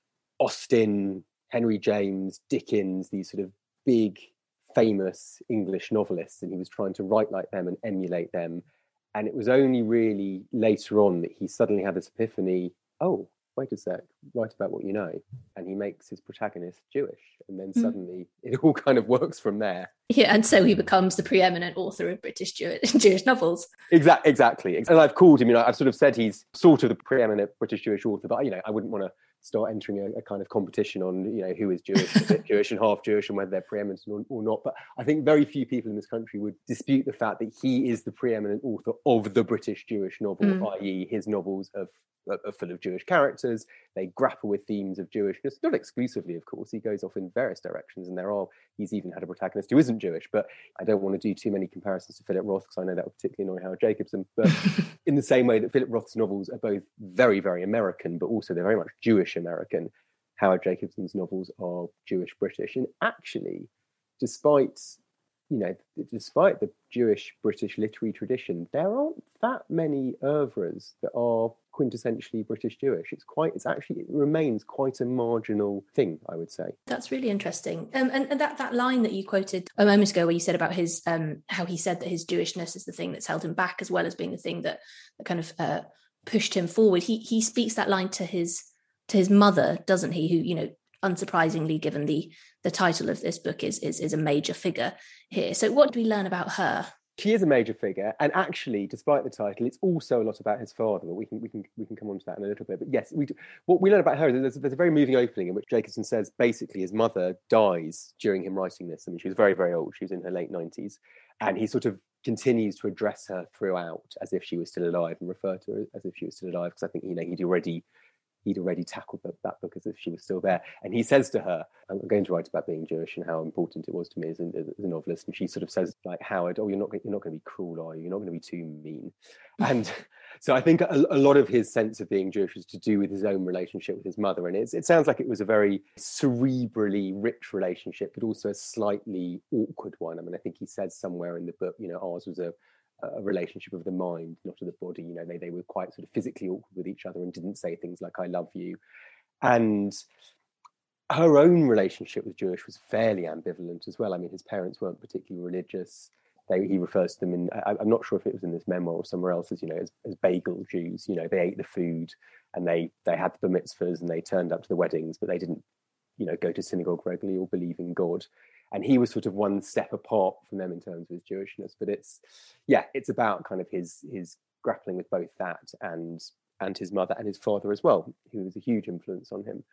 Austen, Henry James, Dickens, these sort of big, famous English novelists, and he was trying to write like them and emulate them. And it was only really later on that he suddenly had this epiphany: oh, wait a sec, write about what you know. And he makes his protagonist Jewish, and then suddenly it all kind of works from there. Yeah, and so he becomes the preeminent author of British Jewish novels. Exactly. And I've called him, I've sort of said he's sort of the preeminent British Jewish author, but I wouldn't want to start entering a kind of competition on, who is Jewish, a bit Jewish and half Jewish, and whether they're preeminent or not. But I think very few people in this country would dispute the fact that he is the preeminent author of the British Jewish novel, i.e. his novels are full of Jewish characters. They grapple with themes of Jewishness, not exclusively, of course. He goes off in various directions, and he's even had a protagonist who isn't Jewish. But I don't want to do too many comparisons to Philip Roth, because I know that would particularly annoy Howard Jacobson. But in the same way that Philip Roth's novels are both very, very American, but also they're very much Jewish American, Howard Jacobson's novels are Jewish British. And actually, despite the Jewish British literary tradition, there aren't that many oeuvres that are quintessentially British Jewish. It remains quite a marginal thing, I would say. That's really interesting. And that line that you quoted a moment ago, where you said about his how he said that his Jewishness is the thing that's held him back, as well as being the thing that kind of pushed him forward. He speaks that line to his mother, doesn't he? Who, unsurprisingly, given the title of this book, is a major figure here. So what do we learn about her? She is a major figure, and actually, despite the title, it's also a lot about his father. But we can come on to that in a little bit. But yes, what we learn about her is there's a very moving opening in which Jacobson says basically his mother dies during him writing this. I mean, she was very, very old. She was in her late 90s, and he sort of continues to address her throughout as if she was still alive and refer to her as if she was still alive, because I think he'd already he'd already tackled that book as if she was still there. And he says to her, I'm going to write about being Jewish and how important it was to me as a novelist. And she sort of says, like, Howard, you're not going to be cruel, are you? You're not going to be too mean. And so I think a lot of his sense of being Jewish was to do with his own relationship with his mother. And it sounds like it was a very cerebrally rich relationship, but also a slightly awkward one. I mean, I think he says somewhere in the book, ours was a relationship of the mind, not of the body. They were quite sort of physically awkward with each other and didn't say things like, I love you. And her own relationship with Jewish was fairly ambivalent as well. I mean, his parents weren't particularly religious. He refers to them in, I'm not sure if it was in this memoir or somewhere else, as bagel Jews. They ate the food and they had the bar mitzvahs and they turned up to the weddings, but they didn't, go to synagogue regularly or believe in God. And he was sort of one step apart from them in terms of his Jewishness. But it's about kind of his grappling with both that and his mother and his father as well, who was a huge influence on him,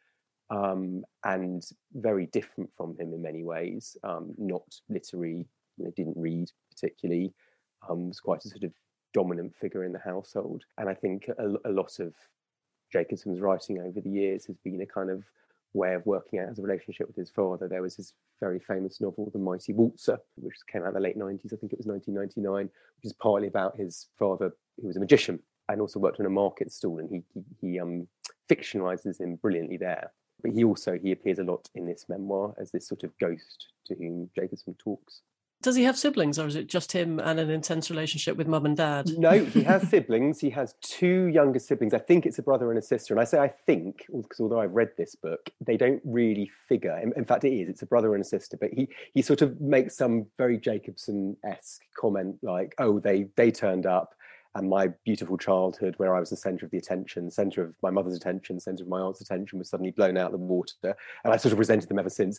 and very different from him in many ways. Not literary, didn't read particularly, was quite a sort of dominant figure in the household. And I think a lot of Jacobson's writing over the years has been a kind of way of working out his relationship with his father. There was his very famous novel, The Mighty Waltzer, which came out in the late 90s. I think it was 1999, which is partly about his father, who was a magician and also worked on a market stall, and he fictionalizes him brilliantly there. But he appears a lot in this memoir as this sort of ghost to whom Jacobson talks. Does he have siblings, or is it just him and an intense relationship with mum and dad? No, he has siblings. He has two younger siblings. I think it's a brother and a sister. And I say I think, because although I've read this book, they don't really figure. In fact, it's a brother and a sister. But he sort of makes some very Jacobson-esque comment like, oh, they turned up, and my beautiful childhood, where I was the centre of the attention, centre of my mother's attention, centre of my aunt's attention, was suddenly blown out of the water. And I sort of resented them ever since.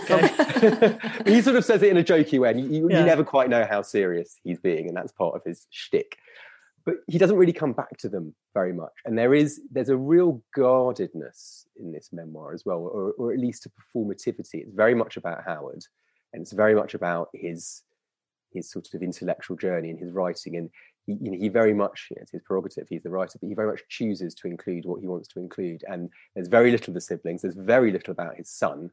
Okay. He sort of says it in a jokey way, and you never quite know how serious he's being, and that's part of his shtick. But he doesn't really come back to them very much. And there's a real guardedness in this memoir as well, or at least a performativity. It's very much about Howard, and it's very much about his sort of intellectual journey and his writing. And he very much, it's his prerogative, he's the writer, but he very much chooses to include what he wants to include. And there's very little of the siblings. There's very little about his son.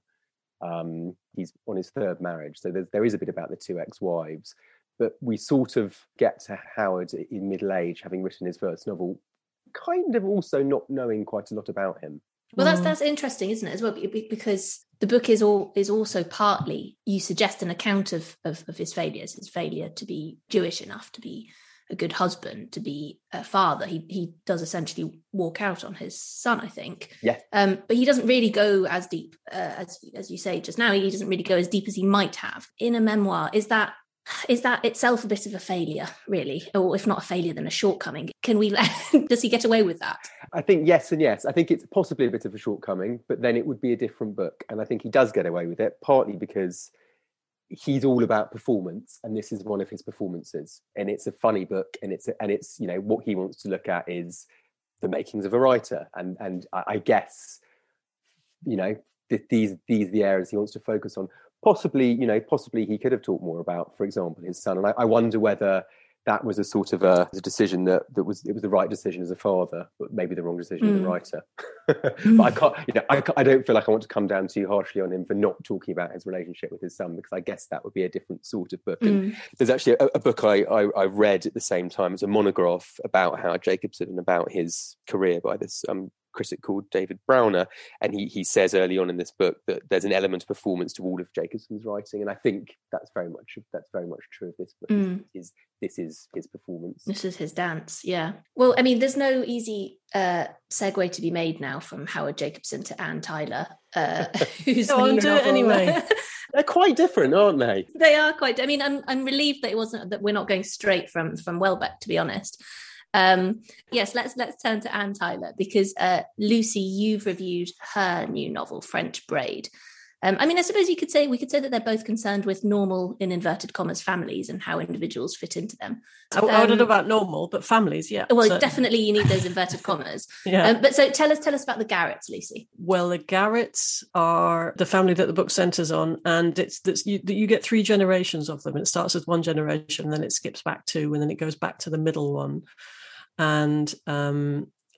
He's on his third marriage. So there is a bit about the two ex-wives. But we sort of get to Howard in middle age, having written his first novel, kind of also not knowing quite a lot about him. Well, that's interesting, isn't it, as well? Because the book is also partly, you suggest, an account of his failures, his failure to be Jewish enough, to be a good husband, to be a father. He does essentially walk out on his son, I think. Yeah. But he doesn't really go as deep, as you say just now, he doesn't really go as deep as he might have. In a memoir, is that itself a bit of a failure, really? Or if not a failure, then a shortcoming? Does he get away with that? I think yes and yes. I think it's possibly a bit of a shortcoming, but then it would be a different book. And I think he does get away with it, partly because he's all about performance, and this is one of his performances. And it's a funny book, and it's what he wants to look at is the makings of a writer. And I guess, these are the areas he wants to focus on. Possibly he could have talked more about, for example, his son. And I wonder whether that was a sort of a decision that was the right decision as a father, but maybe the wrong decision as a writer. But I don't feel like I want to come down too harshly on him for not talking about his relationship with his son, because I guess that would be a different sort of book. And there's actually a book I read at the same time. It's a monograph about Howard Jacobson and about his career by this critic called David Browner, and he says early on in this book that there's an element of performance to all of Jacobson's writing, and I think that's very much true of this book. This is his performance. This is his dance. Yeah. Well, I mean, there's no easy segue to be made now from Howard Jacobson to Anne Tyler, who's do it anyway. They're quite different, aren't they? They are quite. I mean, I'm relieved that we're not going straight from Welbeck, to be honest. Yes, let's turn to Anne Tyler, because Lucy, you've reviewed her new novel, French Braid. I mean, I suppose we could say that they're both concerned with normal, in inverted commas, families and how individuals fit into them. I don't know about normal, but families, yeah. Well, certainly. Definitely you need those inverted commas. Yeah. But so tell us about the Garretts, Lucy. Well, the Garretts are the family that the book centres on, and you get three generations of them. It starts with one generation, then it skips back two, and then it goes back to the middle one. And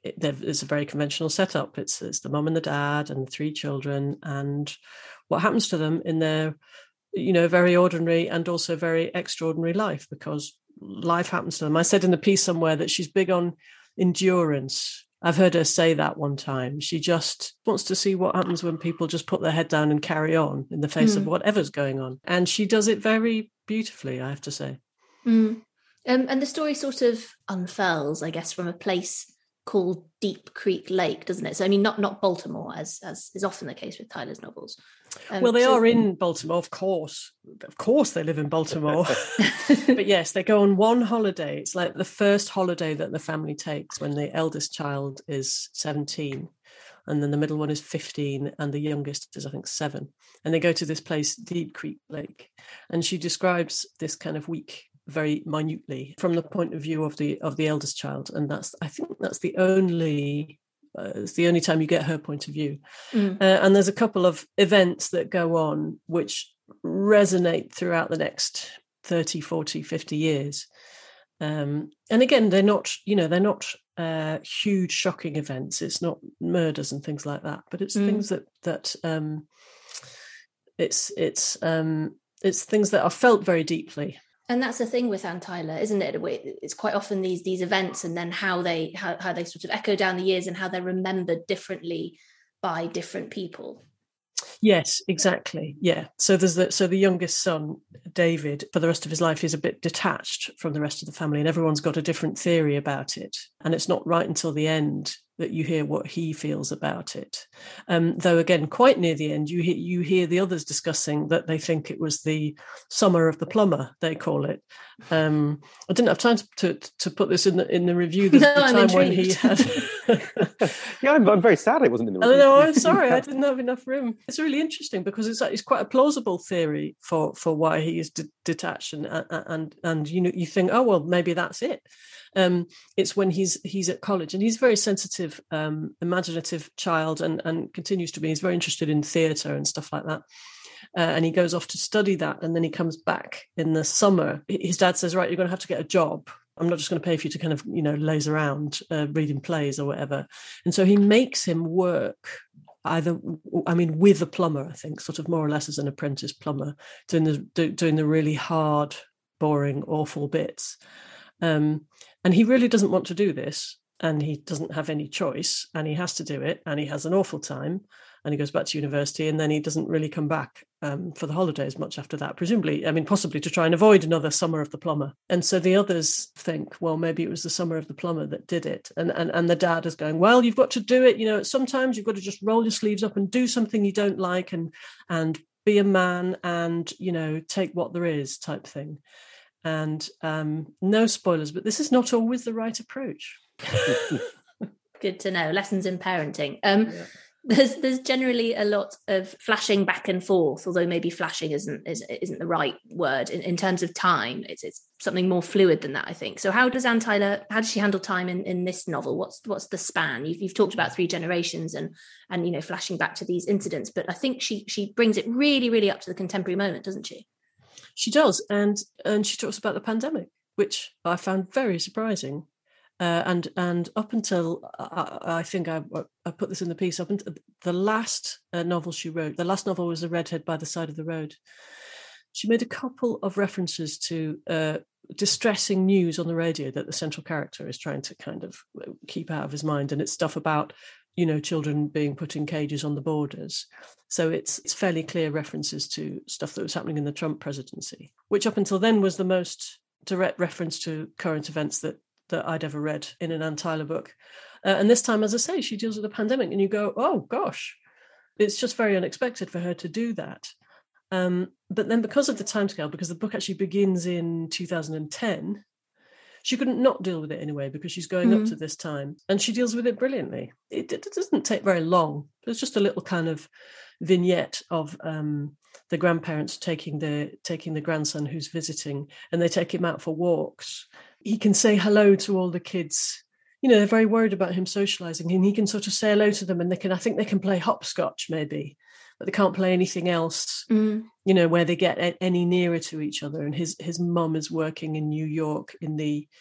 it's a very conventional setup. It's the mum and the dad and the 3 children, and what happens to them in their, very ordinary and also very extraordinary life, because life happens to them. I said in the piece somewhere that she's big on endurance. I've heard her say that one time. She just wants to see what happens when people just put their head down and carry on in the face of whatever's going on. And she does it very beautifully, I have to say. And the story sort of unfurls, I guess, from a place called Deep Creek Lake, doesn't it? So, I mean, not Baltimore, as is often the case with Tyler's novels. Well, they are in Baltimore, of course. Of course they live in Baltimore. But yes, they go on one holiday. It's like the first holiday that the family takes when the eldest child is 17. And then the middle one is 15 and the youngest is, I think, 7. And they go to this place, Deep Creek Lake. And she describes this kind of week very minutely from the point of view of the eldest child. And I think that's the only... it's the only time you get her point of view. And there's a couple of events that go on which resonate throughout the next 30, 40, 50 years. And again, they're not huge, shocking events. It's not murders and things like that, but it's things that it's things that are felt very deeply. And that's the thing with Anne Tyler, isn't it? It's quite often these events, and then how they sort of echo down the years and how they're remembered differently by different people. Yes, exactly. Yeah. So the youngest son, David, for the rest of his life, is a bit detached from the rest of the family, and everyone's got a different theory about it. And it's not right until the end that you hear what he feels about it. Though again, quite near the end, you hear the others discussing that they think it was the summer of the plumber, they call it. I didn't have time to put this in the review. The time when he had. Yeah, I'm very sad it wasn't in the review. No, I'm sorry, I didn't have enough room. It's really interesting because it's quite a plausible theory for why he is detached, and you think, oh well, maybe that's it. It's when he's at college, and he's a very sensitive, imaginative child, and continues to be. He's very interested in theatre and stuff like that. And he goes off to study that, and then he comes back in the summer. His dad says, right, you're going to have to get a job. I'm not just going to pay for you to kind of, laze around reading plays or whatever. And so he makes him work with a plumber, I think, sort of more or less as an apprentice plumber, doing the really hard, boring, awful bits. And he really doesn't want to do this, and he doesn't have any choice, and he has to do it, and he has an awful time, and he goes back to university, and then he doesn't really come back for the holidays much after that, presumably, possibly to try and avoid another summer of the plumber. And so the others think, well, maybe it was the summer of the plumber that did it. And the dad is going, well, you've got to do it. Sometimes you've got to just roll your sleeves up and do something you don't like and be a man and, take what there is type thing. And no spoilers, but this is not always the right approach. Good to know. Lessons in parenting. There's generally a lot of flashing back and forth, although maybe flashing isn't the right word in terms of time. It's something more fluid than that, I think. So how does Anne Tyler, how does she handle time in this novel? What's the span? You've talked about 3 generations and flashing back to these incidents, but I think she brings it really, really up to the contemporary moment, doesn't she? She does, and she talks about the pandemic, which I found very surprising. And up until I think I put this in the piece, up until the last novel she wrote, the last novel was A Redhead by the Side of the Road. She made a couple of references to distressing news on the radio that the central character is trying to kind of keep out of his mind, and it's stuff about children being put in cages on the borders. So it's fairly clear references to stuff that was happening in the Trump presidency, which up until then was the most direct reference to current events that I'd ever read in an Anne Tyler book. And this time, as I say, she deals with a pandemic, and you go, oh gosh, it's just very unexpected for her to do that. But then because of the timescale, because the book actually begins in 2010, she couldn't not deal with it anyway, because she's going up to this time, and she deals with it brilliantly. It doesn't take very long. There's just a little kind of vignette of the grandparents taking the grandson who's visiting, and they take him out for walks. He can say hello to all the kids. They're very worried about him socializing, and he can sort of say hello to them, and I think they can play hopscotch maybe, but they can't play anything else, where they get any nearer to each other. And his mum is working in New York in the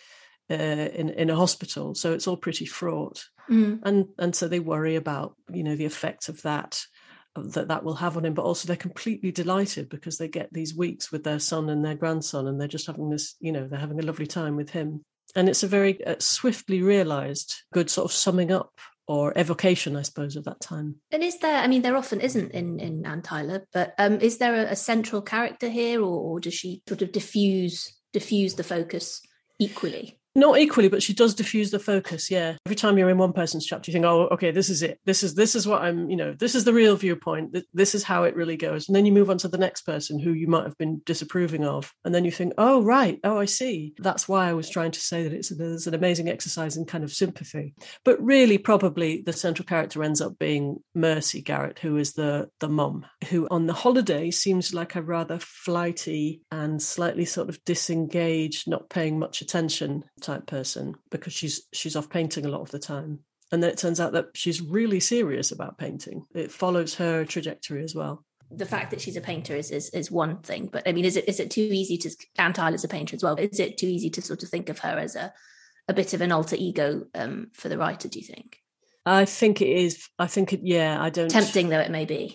in a hospital. So it's all pretty fraught. And so they worry about, the effect of that will have on him, but also they're completely delighted because they get these weeks with their son and their grandson, and they're just having this, they're having a lovely time with him. And it's a very swiftly realised good sort of summing up or evocation, I suppose, of that time. And is there, there often isn't in Anne Tyler, but is there a central character here, or does she sort of diffuse the focus equally? Not equally, but she does diffuse the focus, yeah. Every time you're in one person's chapter, you think, oh, okay, this is it. This is what I'm, this is the real viewpoint. This is how it really goes. And then you move on to the next person who you might have been disapproving of. And then you think, oh, right. Oh, I see. That's why I was trying to say that there's an amazing exercise in kind of sympathy. But really, probably the central character ends up being Mercy Garrett, who is the mum, who on the holiday seems like a rather flighty and slightly sort of disengaged, not paying much attention type person, because she's off painting a lot of the time. And then it turns out that she's really serious about painting. It follows her trajectory as well. The fact that she's a painter is one thing, but is it too easy to, Anne Tyler's a painter as well, is it too easy to sort of think of her as a bit of an alter ego for the writer, do you think? I think it is. I don't. Tempting though it may be.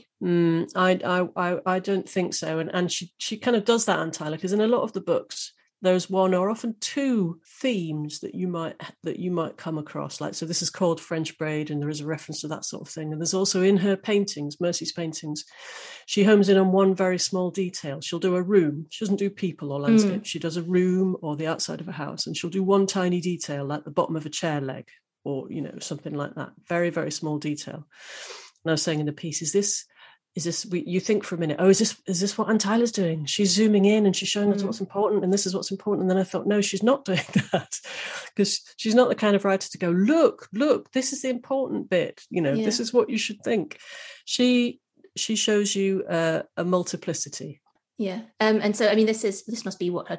I don't think so. And she kind of does that, Anne Tyler, because in a lot of the books, there's one or often two themes that you might come across. Like, so this is called French Braid, and there is a reference to that sort of thing. And there's also in her paintings, Mercy's paintings, she homes in on one very small detail. She'll do a room. She doesn't do people or landscape. She does a room or the outside of a house, and she'll do one tiny detail, like the bottom of a chair leg, or something like that. Very, very small detail. And I was saying in the piece, is this you think for a minute, oh, is this what Anne Tyler's doing? She's zooming in and she's showing us what's important, and this is what's important. And then I thought, no, she's not doing that, because she's not the kind of writer to go, look, this is the important bit. This is what you should think. She shows you a multiplicity. Yeah. And so, this must be what, her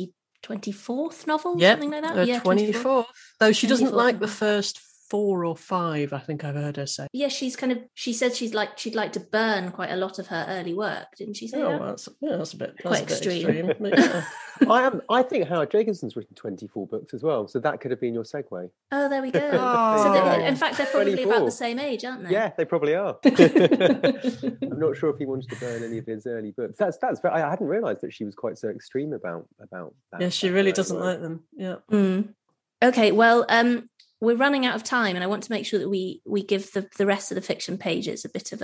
24th novel? Yep, something like that? Her 24th. Though she doesn't like the first 4 or 5, I think I've heard her say. Yeah, she said she'd like to burn quite a lot of her early work, didn't she say that? Well, that's a bit extreme. Yeah. I think Howard Jacobson's written 24 books as well, so that could have been your segue. Oh, there we go. In fact, they're probably 24. About the same age, aren't they? Yeah, they probably are. I'm not sure if he wanted to burn any of his early books. That's I hadn't realised that she was quite so extreme about that. Yeah, she really doesn't like them. Yeah. Okay, well, we're running out of time, and I want to make sure that we give the rest of the fiction pages a bit of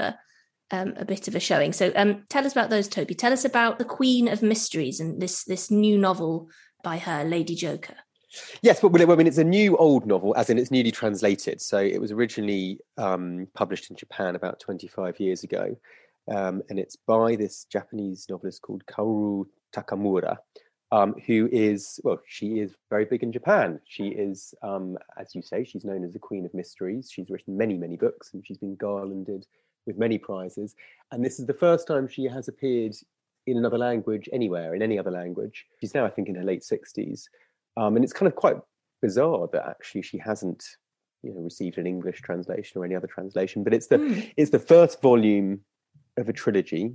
a showing. So tell us about those, Toby. Tell us about The Queen of Mysteries and this new novel by her, Lady Joker. Yes, but it's a new old novel, as in it's newly translated. So it was originally published in Japan about 25 years ago, and it's by this Japanese novelist called Kaoru Takamura. Who is, she is very big in Japan. She is, as you say, she's known as the Queen of Mysteries. She's written many, many books, and she's been garlanded with many prizes. And this is the first time she has appeared in another language anywhere, in any other language. She's now, I think, in her late 60s. And it's kind of quite bizarre that actually she hasn't, received an English translation or any other translation. But it's the first volume of a trilogy.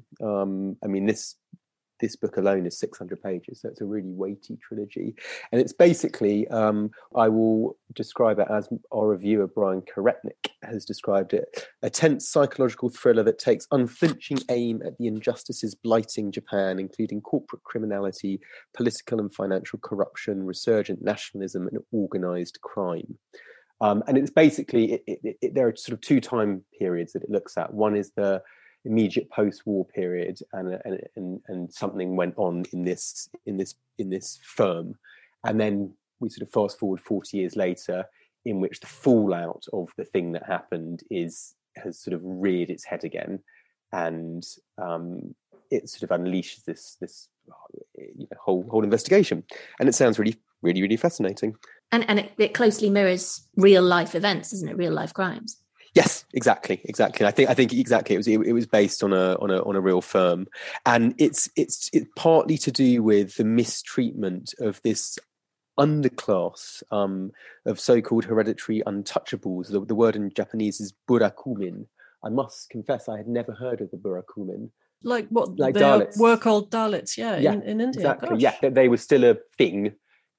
This book alone is 600 pages, so it's a really weighty trilogy. And it's basically, I will describe it as our reviewer Brian Koretnik has described it, a tense psychological thriller that takes unflinching aim at the injustices blighting Japan, including corporate criminality, political and financial corruption, resurgent nationalism, and organised crime. And it's basically, there are sort of 2 time periods that it looks at. One is the immediate post-war period, and something went on in this firm, and then we sort of fast forward 40 years later, in which the fallout of the thing that happened has sort of reared its head again, and it sort of unleashes this whole investigation, and it sounds really, really, really fascinating. And it closely mirrors real life events, isn't it? Real life crimes. Yes, exactly. I think exactly. It was based on a real firm, and it's partly to do with the mistreatment of this underclass of so-called hereditary untouchables. The word in Japanese is burakumin. I must confess, I had never heard of the burakumin. Like what? Like they Dalits. Were called Dalits, in India. Exactly. Gosh. Yeah, they were still a thing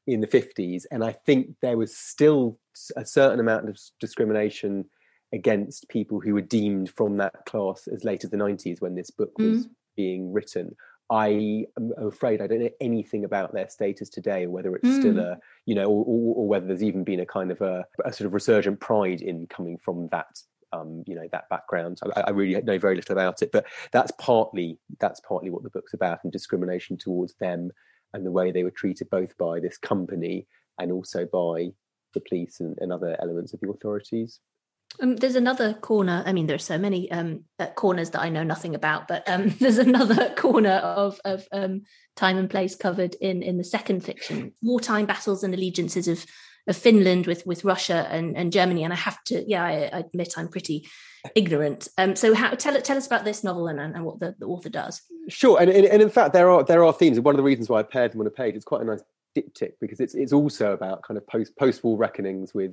in the 50s. And I think there was still a certain amount of discrimination against people who were deemed from that class as late as the 90s when this book was being written. I am afraid I don't know anything about their status today, whether it's still a, or whether there's even been a kind of a sort of resurgent pride in coming from that, that background. I really know very little about it, but that's partly what the book's about, and discrimination towards them and the way they were treated both by this company and also by the police and other elements of the authorities. There's another corner. I mean, there's so many corners that I know nothing about, but there's another corner of time and place covered in the second fiction, wartime battles and allegiances of Finland with Russia and Germany. And I have to, I admit I'm pretty ignorant. So tell us about this novel and what the author does. Sure, and in fact there are themes. And one of the reasons why I paired them on a page, it's quite a nice diptych, because it's also about kind of post-war reckonings with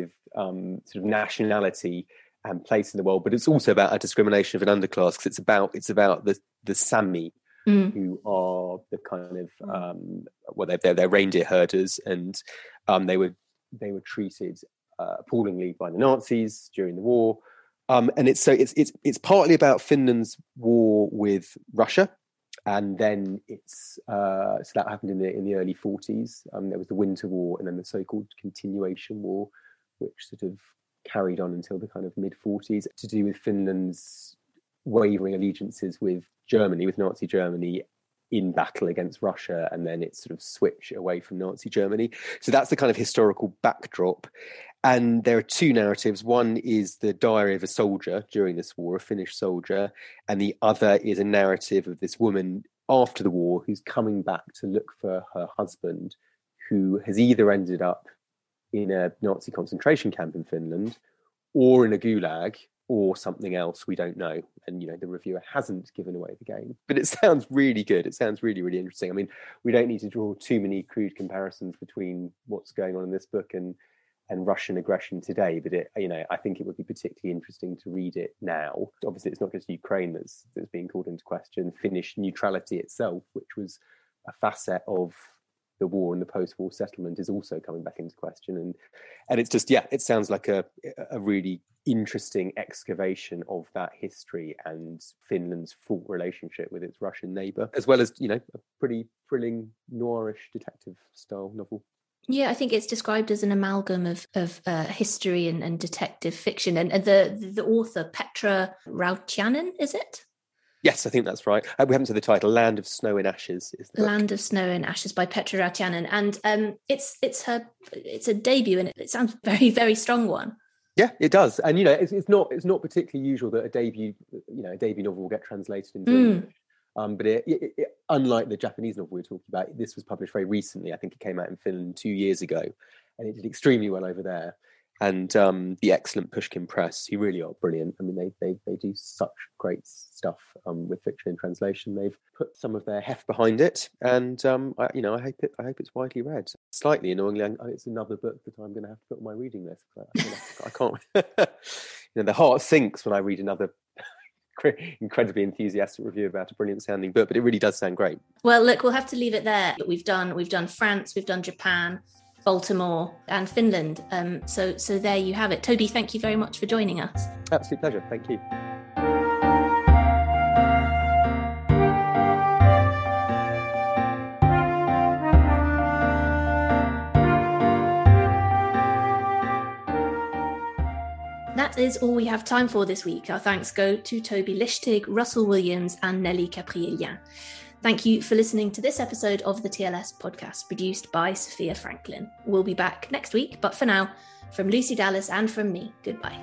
sort of nationality and place in the world, but it's also about a discrimination of an underclass, because it's about the Sami, who are the kind of they're reindeer herders, and they were treated appallingly by the Nazis during the war, and it's partly about Finland's war with Russia. And then so that happened in the early 40s. There was the Winter War, and then the so-called Continuation War, which sort of carried on until the kind of mid-40s, to do with Finland's wavering allegiances with Germany, with Nazi Germany, in battle against Russia, and then its sort of switch away from Nazi Germany. So that's the kind of historical backdrop. And there are two narratives. One is the diary of a soldier during this war, a Finnish soldier, and the other is a narrative of this woman after the war who's coming back to look for her husband, who has either ended up in a Nazi concentration camp in Finland, or in a gulag, or something else, we don't know. And, the reviewer hasn't given away the game. But it sounds really good. It sounds really, really interesting. I mean, we don't need to draw too many crude comparisons between what's going on in this book and Russian aggression today, but I think it would be particularly interesting to read it now. Obviously, it's not just Ukraine that's being called into question. Finnish neutrality itself, which was a facet of the war and the post-war settlement, is also coming back into question. And it's just, it sounds like a really interesting excavation of that history and Finland's fraught relationship with its Russian neighbour, as well as, a pretty thrilling noirish detective style novel. Yeah, I think it's described as an amalgam of history and detective fiction. And the author, Petra Rautiainen, is it? Yes, I think that's right. We haven't said the title. Land of Snow and Ashes is the book. Land of Snow and Ashes by Petra Rautiainen. And it's a debut, and it sounds very, very strong one. Yeah, it does. And, it's not particularly usual that a debut novel will get translated into English. But it, unlike the Japanese novel we were talking about, this was published very recently. I think it came out in Finland 2 years ago, and it did extremely well over there. And the excellent Pushkin Press, who really are brilliant. I mean, they do such great stuff with fiction and translation. They've put some of their heft behind it, and I hope it's widely read. Slightly annoyingly, it's another book that I'm going to have to put on my reading list. I can't. The heart sinks when I read another incredibly enthusiastic review about a brilliant sounding book, but it really does sound great. Well, look, we'll have to leave it there. We've done France, we've done Japan, Baltimore and Finland. So there you have it. Toby, thank you very much for joining us. Absolute pleasure. Thank you. That is all we have time for this week. Our thanks go to Toby Lichtig, Russell Williams and Nelly Caprillian. Thank you for listening to this episode of the TLS podcast, produced by Sophia Franklin. We'll be back next week, but for now, from Lucy Dallas and from me, goodbye.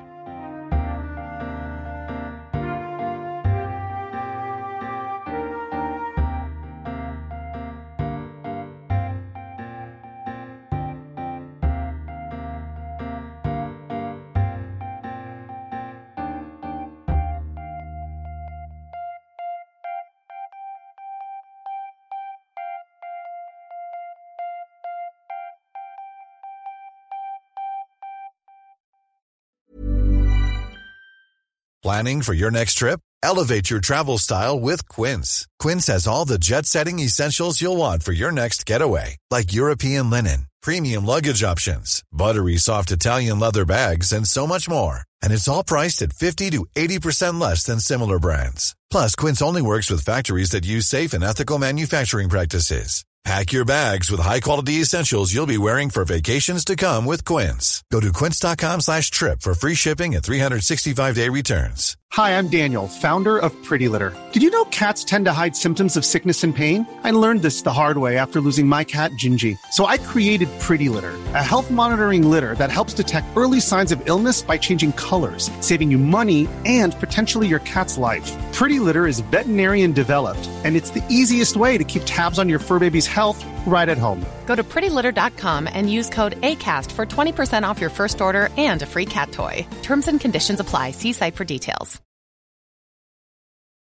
Planning for your next trip? Elevate your travel style with Quince. Quince has all the jet-setting essentials you'll want for your next getaway, like European linen, premium luggage options, buttery soft Italian leather bags, and so much more. And it's all priced at 50 to 80% less than similar brands. Plus, Quince only works with factories that use safe and ethical manufacturing practices. Pack your bags with high-quality essentials you'll be wearing for vacations to come with Quince. Go to quince.com/trip for free shipping and 365-day returns. Hi, I'm Daniel, founder of Pretty Litter. Did you know cats tend to hide symptoms of sickness and pain? I learned this the hard way after losing my cat, Gingy. So I created Pretty Litter, a health monitoring litter that helps detect early signs of illness by changing colors, saving you money and potentially your cat's life. Pretty Litter is veterinarian developed, and it's the easiest way to keep tabs on your fur baby's health right at home. Go to prettylitter.com and use code ACAST for 20% off your first order and a free cat toy. Terms and conditions apply. See site for details.